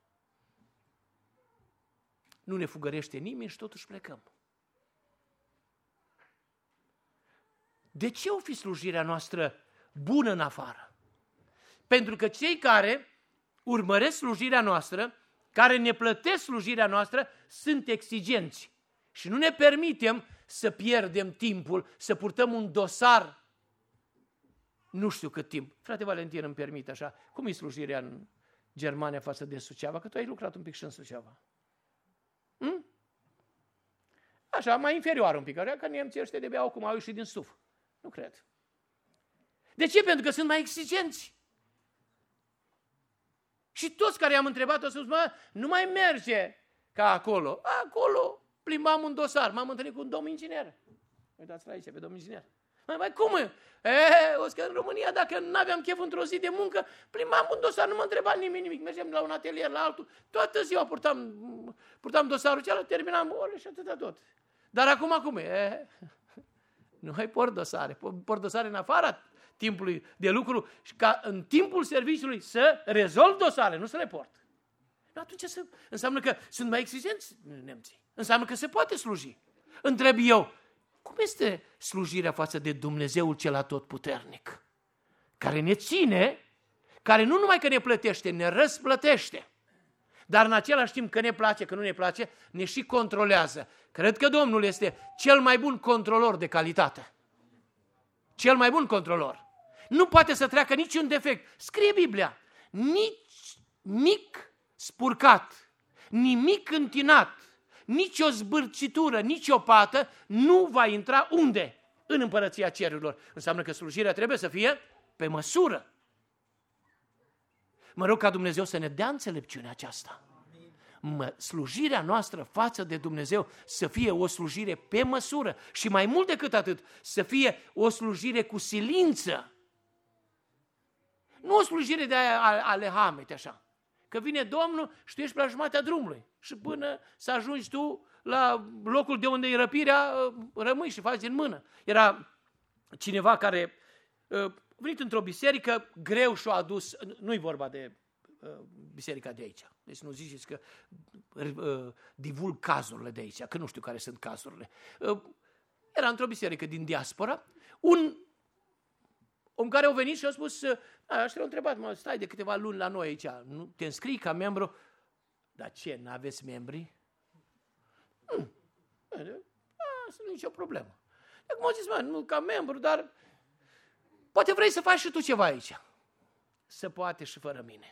Nu ne fugărește nimeni și totuși plecăm. De ce o fi slujirea noastră bună în afară? Pentru că cei care urmăresc slujirea noastră, care ne plătesc slujirea noastră, sunt exigenți. Și nu ne permitem să pierdem timpul, să purtăm un dosar nu știu cât timp. Frate Valentin, îmi permite așa, cum e slujirea în Germania față de Suceava? Că tu ai lucrat un pic și în Suceava. Așa, mai inferioară un pic, așa că nemții ăștia de beau cum au ieșit din Suf. Nu cred. De ce? Pentru că sunt mai exigenți. Și toți care i-am întrebat au spus, nu mai merge ca acolo. Acolo plimbam un dosar, m-am întâlnit cu un domn inginer. Uitați-l aici, pe domn inginer. Mai cum e? O că în România, dacă nu aveam chef într-o zi de muncă, plimbam un dosar, nu mă întreba nimeni nimic. Mergeam la un atelier, la altul, toată ziua purtam dosarul cealaltă, terminam ore și atâta tot. Dar acum cum e? Nu mai port dosare. Port dosare în afara timpului de lucru și ca în timpul serviciului să rezolv dosare, nu să le port. Atunci înseamnă că sunt mai exigenți nemții. Înseamnă că se poate sluji. Întreb eu, cum este slujirea față de Dumnezeul cel atotputernic? Care ne ține, care nu numai că ne plătește, ne răsplătește. Dar în același timp că ne place, că nu ne place, ne și controlează. Cred că Domnul este cel mai bun controlor de calitate. Cel mai bun controlor. Nu poate să treacă niciun defect. Scrie Biblia, nici mic spurcat, nimic întinat, nici o zbârcitură, nici o pată nu va intra unde? În împărăția cerurilor. Înseamnă că slujirea trebuie să fie pe măsură. Mă rog ca Dumnezeu să ne dea înțelepciunea aceasta. Slujirea noastră față de Dumnezeu să fie o slujire pe măsură și mai mult decât atât, să fie o slujire cu silință. Nu o slujire de ale hamete așa. Că vine Domnul și tu ești pe la jumătatea drumului și până să ajungi tu la locul de unde e răpirea, rămâi și faci din mână. Era cineva care a venit într-o biserică, greu și-a adus, nu-i vorba de biserica de aici, deci nu ziceți că divulg cazurile de aici, că nu știu care sunt cazurile. Era într-o biserică din diaspora, un om care a venit și a spus, aș te-a întrebat, stai de câteva luni la noi aici, nu te înscrii ca membru? Dar ce, n-aveți membri? Asta nu e nicio problemă. Acum au zis, nu ca membru, dar poate vrei să faci și tu ceva aici. Se poate și fără mine.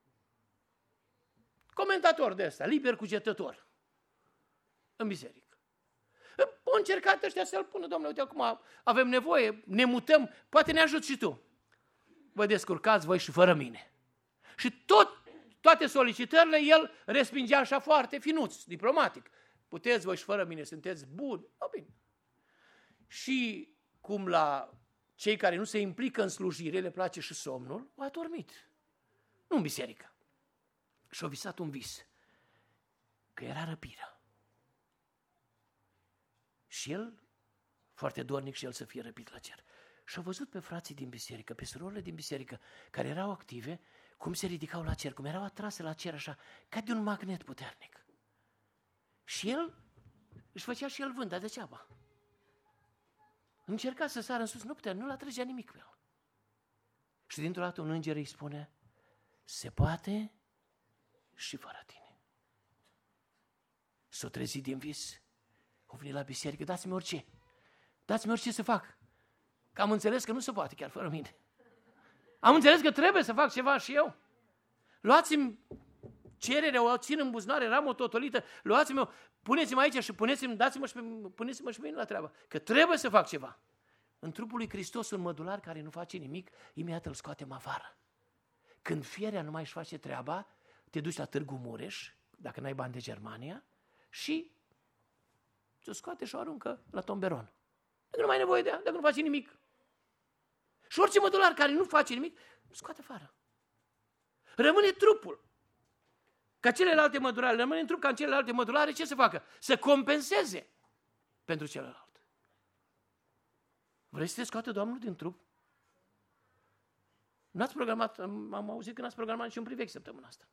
Comentator de ăsta, liber cugetător în biserică. Au încercat ăștia să-l pună, Doamne, uite, acum avem nevoie, ne mutăm, poate ne ajut și tu. Vă descurcați voi și fără mine. Și toate solicitările el respingea așa foarte finuț, diplomatic. Puteți voi și fără mine, sunteți buni. Bine. Și cum la cei care nu se implică în slujire le place și somnul, a dormit. Nu în biserică. Și-a visat un vis, că era răpirea. Și el, foarte dornic și el să fie răpit la cer. Și-a văzut pe frații din biserică, pe surorile din biserică, care erau active, cum se ridicau la cer, cum erau atrase la cer așa, ca de un magnet puternic. Și el își făcea și el vânt, dar degeaba. Încerca să sară în sus, nu putea, nu-l atrăgea nimic pe el. Și dintr-o dată un înger îi spune, se poate și fără tine. S-o trezit din vis, o venit la biserică, dați-mi orice să fac. Că am înțeles că nu se poate chiar fără mine. Am înțeles că trebuie să fac ceva și eu. Luați-mi cererea, o țin în buzunar, eram o totolită, luați-mi-o, puneți-mă aici și puneți-mă și mine la treabă. Că trebuie să fac ceva. În trupul lui Hristos un mădular care nu face nimic, imediat îl scoatem afară. Când fierea nu mai își face treaba, te duci la Târgu Mureș, dacă n-ai bani de Germania, și ți-o scoate și o aruncă la tomberon. Dacă nu mai ai nevoie de ea, dacă nu face nimic. Și orice mădular care nu face nimic, scoate afară. Rămâne trupul. Ca celelalte mădulare, rămâne în trup ca în celelalte mădulare, ce să facă? Să compenseze pentru celălalt. Vrei să te scoată Domnul din trup? N-ați programat, am auzit că n-ați programat niciun privec săptămâna asta.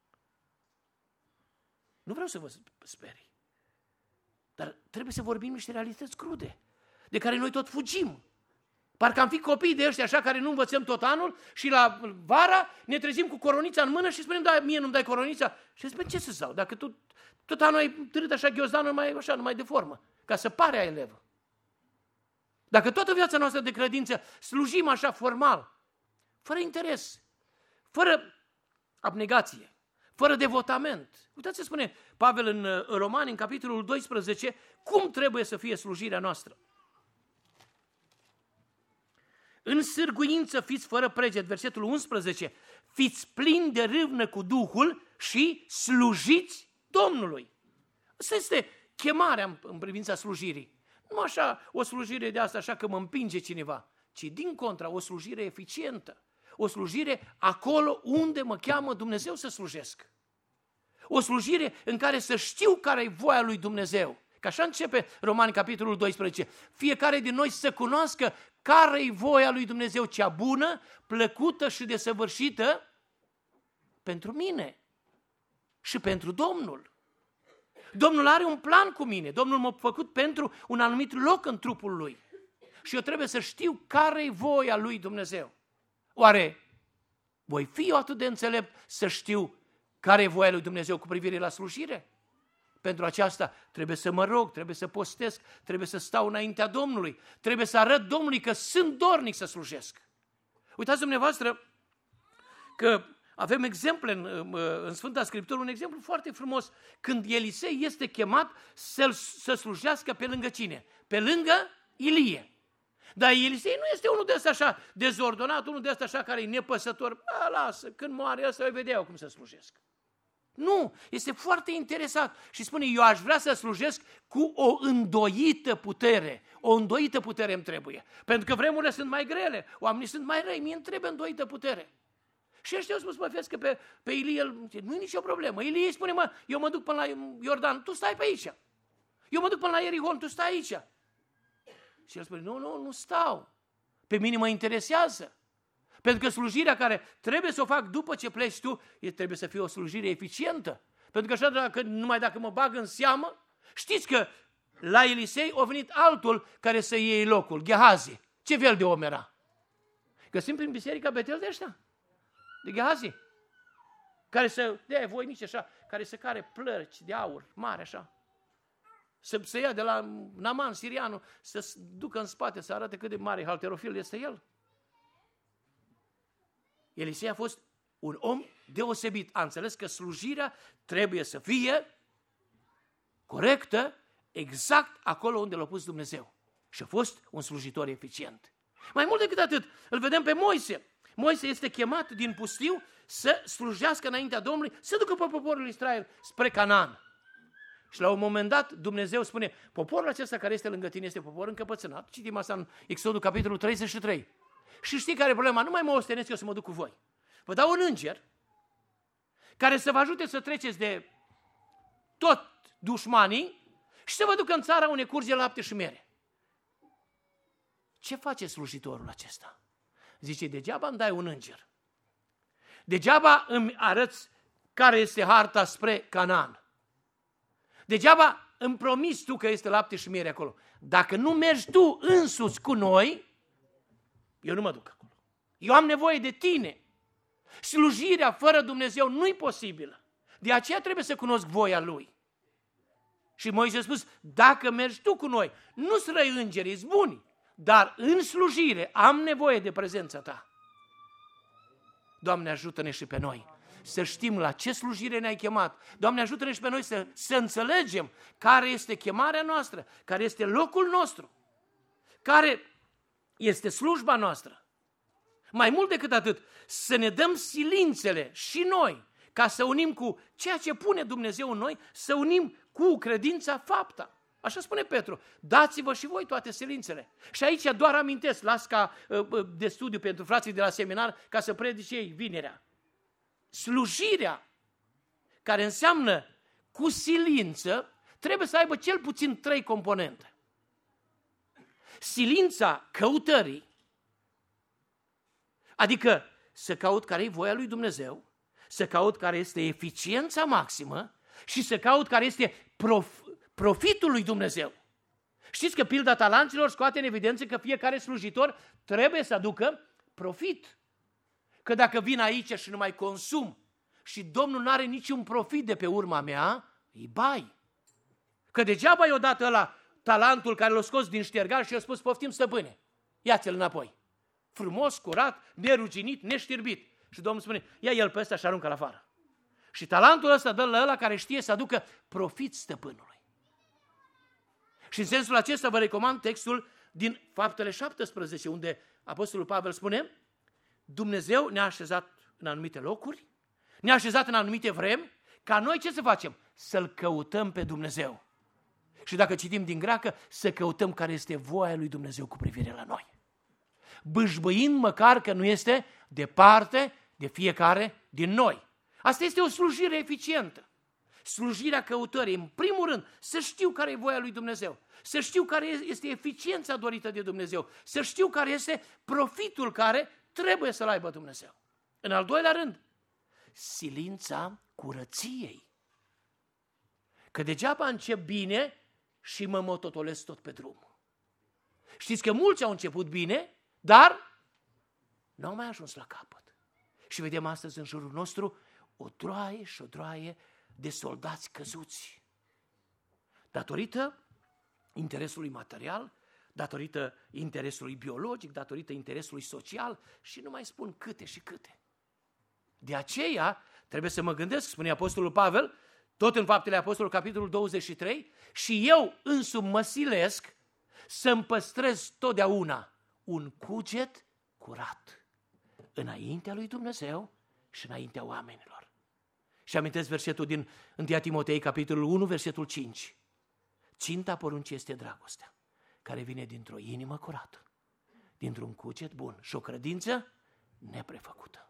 Nu vreau să vă sperii. Dar trebuie să vorbim niște realități crude, de care noi tot fugim. Parcă am fi copii de ăștia așa care nu învățăm tot anul și la vara ne trezim cu coronița în mână și spunem, da, mie nu-mi dai coronița. Și spune, ce să-ți dau? Dacă tu tot anul ai târât așa ghiozdanul, numai de formă, ca să pare a elevă. Dacă toată viața noastră de credință slujim așa formal, fără interes, fără abnegație, fără devotament. Uitați ce spune Pavel în Romani, în capitolul 12, cum trebuie să fie slujirea noastră. În sârguință fiți fără preget, versetul 11, fiți plini de râvnă cu Duhul și slujiți Domnului. Asta este chemarea în privința slujirii. Nu așa o slujire de asta așa că mă împinge cineva, ci din contra o slujire eficientă. O slujire acolo unde mă cheamă Dumnezeu să slujesc. O slujire în care să știu care e voia lui Dumnezeu. Că așa începe Romani, capitolul 12. Fiecare din noi să cunoască care e voia lui Dumnezeu, cea bună, plăcută și desăvârșită pentru mine și pentru Domnul. Domnul are un plan cu mine. Domnul m-a făcut pentru un anumit loc în trupul lui. Și eu trebuie să știu care e voia lui Dumnezeu. Oare voi fi eu atât de înțelept să știu care e voia lui Dumnezeu cu privire la slujire? Pentru aceasta trebuie să mă rog, trebuie să postesc, trebuie să stau înaintea Domnului, trebuie să arăt Domnului că sunt dornic să slujesc. Uitați dumneavoastră că avem exemple în Sfânta Scriptură, un exemplu foarte frumos, când Elisei este chemat să slujească pe lângă cine? Pe lângă Ilie. Dar Elisei nu este unul de ăsta așa dezordonat, unul de ăsta așa care e nepăsător. Lasă, când moare ăsta, eu vedea cum să slujesc. Nu, este foarte interesat și spune, eu aș vrea să slujesc cu o îndoită putere. O îndoită putere îmi trebuie. Pentru că vremurile sunt mai grele, oamenii sunt mai răi, mie îmi trebuie îndoită putere. Și ăștia au spus, vezi că pe Ilie, nu e nicio problemă. Ilie îi spune, eu mă duc până la Iordan, tu stai pe aici. Eu mă duc până la Ierihon, tu stai aici. Și el spune, nu stau. Pe mine mă interesează. Pentru că slujirea care trebuie să o fac după ce pleci tu, trebuie să fie o slujire eficientă. Pentru că așa, numai dacă mă bag în seamă, știți că la Elisei a venit altul care să iei locul, Gehazi. Ce fel de om era? Găsim prin biserica Betel de ăștia, de Gehazi, care de voinici așa, care să care plărci de aur mari așa. Să ia de la Naman, sirianul, să ducă în spate, să arate cât de mare halterofil este el. Elisei a fost un om deosebit. A înțeles că slujirea trebuie să fie corectă, exact acolo unde l-a pus Dumnezeu. Și a fost un slujitor eficient. Mai mult decât atât, îl vedem pe Moise. Moise este chemat din pustiu să slujească înaintea Domnului, să ducă pe poporul Israel spre Canaan. Și la un moment dat Dumnezeu spune, poporul acesta care este lângă tine este popor încăpățânat. Citim asta în Exodul, capitolul 33. Și știi care e problema? Nu mai mă ostenesc eu să mă duc cu voi. Vă dau un înger care să vă ajute să treceți de tot dușmanii și să vă ducă în țara unde curge lapte și mere. Ce face slujitorul acesta? Zice, degeaba îmi dai un înger. Degeaba îmi arăți care este harta spre Canaan. Degeaba îmi promiți tu că este lapte și miere acolo. Dacă nu mergi tu însuți cu noi, eu nu mă duc acolo. Eu am nevoie de tine. Slujirea fără Dumnezeu nu-i posibilă. De aceea trebuie să cunosc voia Lui. Și Moise a spus, dacă mergi tu cu noi, nu-s răi îngerii, sunt buni, dar în slujire am nevoie de prezența ta. Doamne, ajută-ne și pe noi să știm la ce slujire ne-ai chemat. Doamne, ajută-ne și pe noi să înțelegem care este chemarea noastră, care este locul nostru, care este slujba noastră. Mai mult decât atât, să ne dăm silințele și noi, ca să unim cu ceea ce pune Dumnezeu în noi, să unim cu credința fapta. Așa spune Petru, dați-vă și voi toate silințele. Și aici doar amintesc, las ca de studiu pentru frații de la seminar, ca să predice ei vinerea. Slujirea, care înseamnă cu silință, trebuie să aibă cel puțin 3 componente. Silința căutării, adică să caut care e voia lui Dumnezeu, să caut care este eficiența maximă și să caut care este profitul lui Dumnezeu. Știți că pilda talanților scoate în evidență că fiecare slujitor trebuie să aducă profit. Că dacă vin aici și nu mai consum și Domnul nu are niciun profit de pe urma mea, îi bai. Că degeaba i-o dat ăla talentul care l-a scos din ștergar și i-a spus, poftim stăpâne, ia-ți-l înapoi. Frumos, curat, neruginit, neștirbit. Și Domnul spune, ia el pe ăsta și aruncă-l afară. Și talentul ăsta dă la ăla care știe să aducă profit stăpânului. Și în sensul acesta vă recomand textul din Faptele 17, unde Apostolul Pavel spune, Dumnezeu ne-a așezat în anumite locuri, ne-a așezat în anumite vremi, ca noi ce să facem? Să-L căutăm pe Dumnezeu. Și dacă citim din greacă, să căutăm care este voia lui Dumnezeu cu privire la noi. Bâșbâind măcar că nu este departe de fiecare din noi. Asta este o slujire eficientă. Slujirea căutării, în primul rând, să știu care e voia lui Dumnezeu, să știu care este eficiența dorită de Dumnezeu, să știu care este profitul care trebuie să-l aibă Dumnezeu. În al doilea rând, silința curăției. Că degeaba încep bine și mă mototolesc tot pe drum. Știți că mulți au început bine, dar n-au mai ajuns la capăt. Și vedem astăzi în jurul nostru o droaie și o droaie de soldați căzuți. Datorită interesului material, datorită interesului biologic, datorită interesului social și nu mai spun câte și câte. De aceea trebuie să mă gândesc, spune Apostolul Pavel, tot în Faptele Apostolului, capitolul 23, și eu însumi mă silesc să-mi păstrez totdeauna un cuget curat înaintea lui Dumnezeu și înaintea oamenilor. Și amintesc versetul din 1 Timotei, capitolul 1, versetul 5. Ținta poruncii este dragostea, care vine dintr-o inimă curată, dintr-un cuget bun și o credință neprefăcută.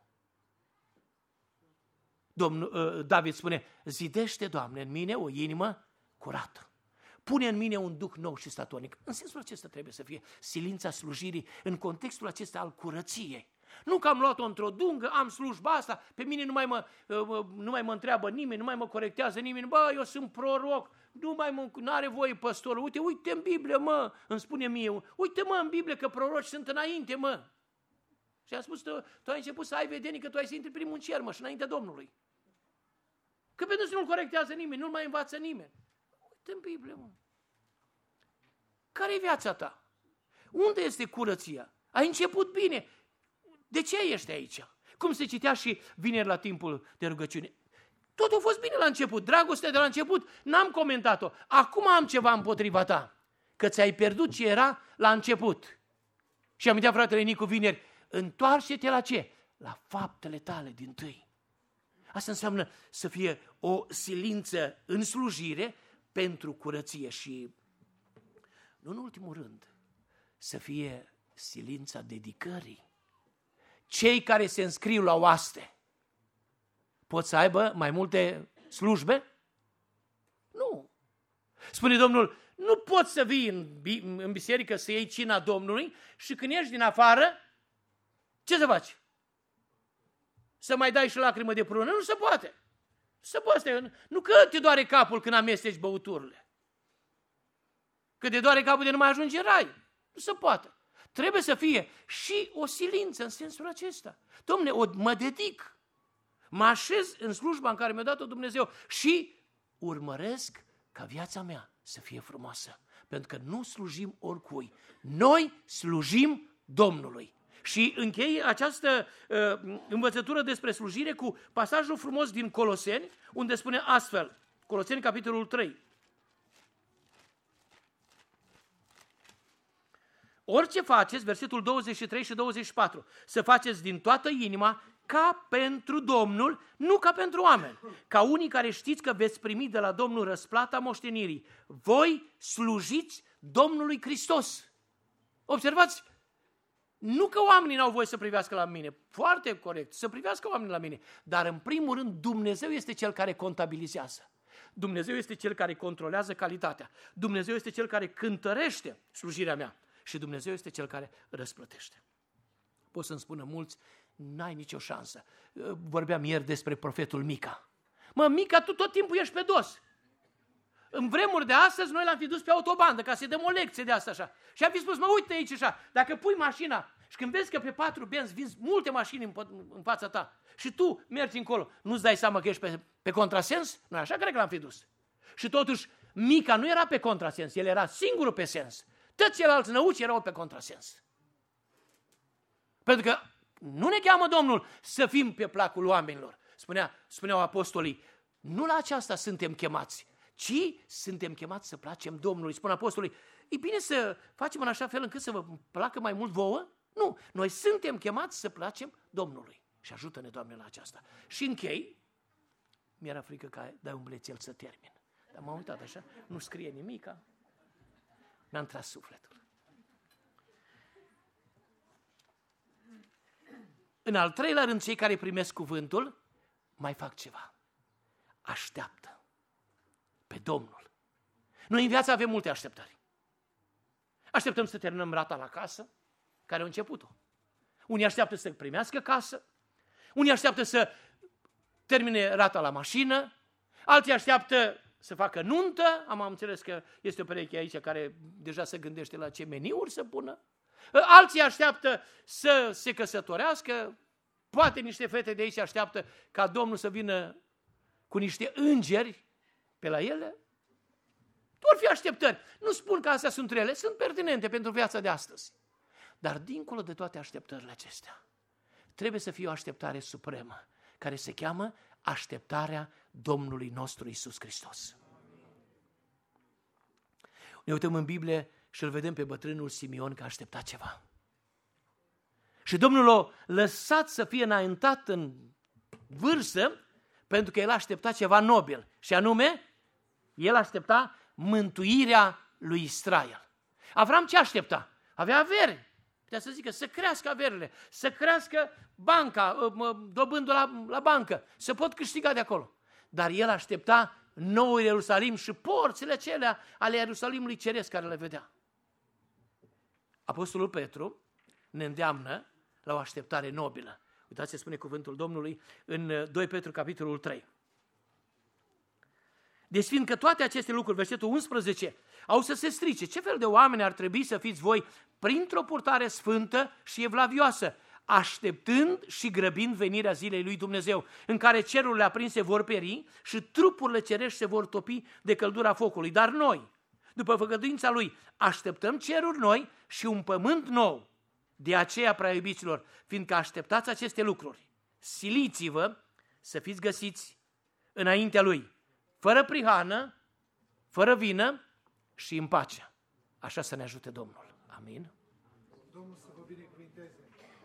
David spune, zidește, Doamne, în mine o inimă curată. Pune în mine un duh nou și statornic. În sensul acesta trebuie să fie silința slujirii în contextul acesta al curăției. Nu că am luat-o într-o dungă, am slujba asta, pe mine nu mai mă întreabă nimeni, nu mai mă corectează nimeni, bă, eu sunt proroc, nu are voie păstorul, uite în Biblie, mă, îmi spune mie, uite mă în Biblie că proroci sunt înainte, mă. Și am spus, tu ai început să ai vedenii că tu ai să intri primul în cer, mă, și înaintea Domnului. Că pentru că nu-l corectează nimeni, nu-l mai învață nimeni. Uite în Biblie, mă. Care-i viața ta? Unde este curăția? Ai început bine. De ce ești aici? Cum se citea și vineri la timpul de rugăciune. Totul a fost bine la început, dragostea de la început, n-am comentat-o. Acum am ceva împotriva ta, că ți-ai pierdut ce era la început. Și amintea fratele Nicu vineri, întoarce-te la ce? La faptele tale dintâi. Asta înseamnă să fie o silință în slujire pentru curăție și, nu în ultimul rând, să fie silința dedicării. Cei care se înscriu la oaste pot să aibă mai multe slujbe? Nu. Spune Domnul, nu poți să vii în biserică să iei cina Domnului și când ieși din afară, ce să faci? să mai dai și lacrimă de prună? Nu se poate. Se poate. Nu că te doare capul când amesteci băuturile. Că te doare capul de nu mai ajungi în rai. Nu se poate. Trebuie să fie și o silință în sensul acesta. Dom'le, mă dedic, mă așez în slujba în care mi-a dat-o Dumnezeu și urmăresc ca viața mea să fie frumoasă. Pentru că nu slujim oricui. Noi slujim Domnului. Și închei această învățătură despre slujire cu pasajul frumos din Coloseni, unde spune astfel, Coloseni capitolul 3. Orice faceți, versetul 23 și 24, să faceți din toată inima ca pentru Domnul, nu ca pentru oameni. Ca unii care știți că veți primi de la Domnul răsplata moștenirii. Voi slujiți Domnului Hristos. Observați, nu că oamenii n-au voie să privească la mine, foarte corect, să privească oamenii la mine, dar în primul rând Dumnezeu este Cel care contabilizează. Dumnezeu este Cel care controlează calitatea. Dumnezeu este Cel care cântărește slujirea mea. Și Dumnezeu este Cel care răsplătește. Pot să-mi spună mulți, n-ai nicio șansă. Vorbeam ieri despre profetul Mica. Mă, Mica, tu tot timpul ești pe dos. În vremuri de astăzi, noi l-am fi dus pe autobandă ca să-i dăm o lecție de asta așa. Și am fi spus, mă, uite aici așa, dacă pui mașina și când vezi că pe 4 benzi vinzi multe mașini în fața ta și tu mergi încolo, nu-ți dai seama că ești pe contrasens? Noi așa cred că l-am fi dus. Și totuși, Mica nu era pe contrasens, el era singurul pe sens. Toți ceilalți năuci erau pe contrasens. Pentru că nu ne cheamă Domnul să fim pe placul oamenilor. Spuneau apostolii, nu la aceasta suntem chemați, ci suntem chemați să placem Domnului. Spun apostolii, e bine să facem în așa fel încât să vă placă mai mult vouă? Nu, noi suntem chemați să placem Domnului. Și ajută-ne, Doamne, la aceasta. Și închei, mi-era frică că dai un blețel să termin. Dar m-am uitat așa, nu scrie nimica. Mi-am tras sufletul. În al treilea rând, cei care primesc cuvântul mai fac ceva. Așteaptă pe Domnul. Noi în viață avem multe așteptări. Așteptăm să terminăm rata la casă, care a început-o. Unii așteaptă să primească casă, unii așteaptă să termine rata la mașină, alții așteaptă să facă nuntă, am înțeles că este o pereche aici care deja se gândește la ce meniuri să pună. Alții așteaptă să se căsătorească, poate niște fete de aici așteaptă ca Domnul să vină cu niște îngeri pe la ele. Vor fi așteptări. Nu spun că astea sunt rele, sunt pertinente pentru viața de astăzi. Dar dincolo de toate așteptările acestea, trebuie să fie o așteptare supremă, care se cheamă așteptarea Domnului nostru Iisus Hristos. Ne uităm în Biblie și îl vedem pe bătrânul Simeon că a așteptat ceva. Și Domnul l-a lăsat să fie înaintat în vârstă pentru că el aștepta ceva nobil. Și anume, el aștepta mântuirea lui Israel. Avram ce aștepta? Avea avere. Putea să zică să crească averile, să crească banca, dobândul la bancă, să pot câștiga de acolo. Dar el aștepta noul Ierusalim și porțile acelea ale Ierusalimului ceresc care le vedea. Apostolul Petru ne îndeamnă la o așteptare nobilă. Uitați ce spune cuvântul Domnului în 2 Petru, capitolul 3. Deci fiindcă toate aceste lucruri, versetul 11, au să se strice, ce fel de oameni ar trebui să fiți voi printr-o purtare sfântă și evlavioasă, așteptând și grăbind venirea zilei lui Dumnezeu, în care cerurile aprinse vor pieri și trupurile cerești se vor topi de căldura focului. Dar noi, după făgăduința lui, așteptăm ceruri noi și un pământ nou. De aceea, prea iubiților, fiindcă așteptați aceste lucruri, siliți-vă să fiți găsiți înaintea lui, fără prihană, fără vină și în pace. Așa să ne ajute Domnul. Amin. Domnul să vă binecuvinteze.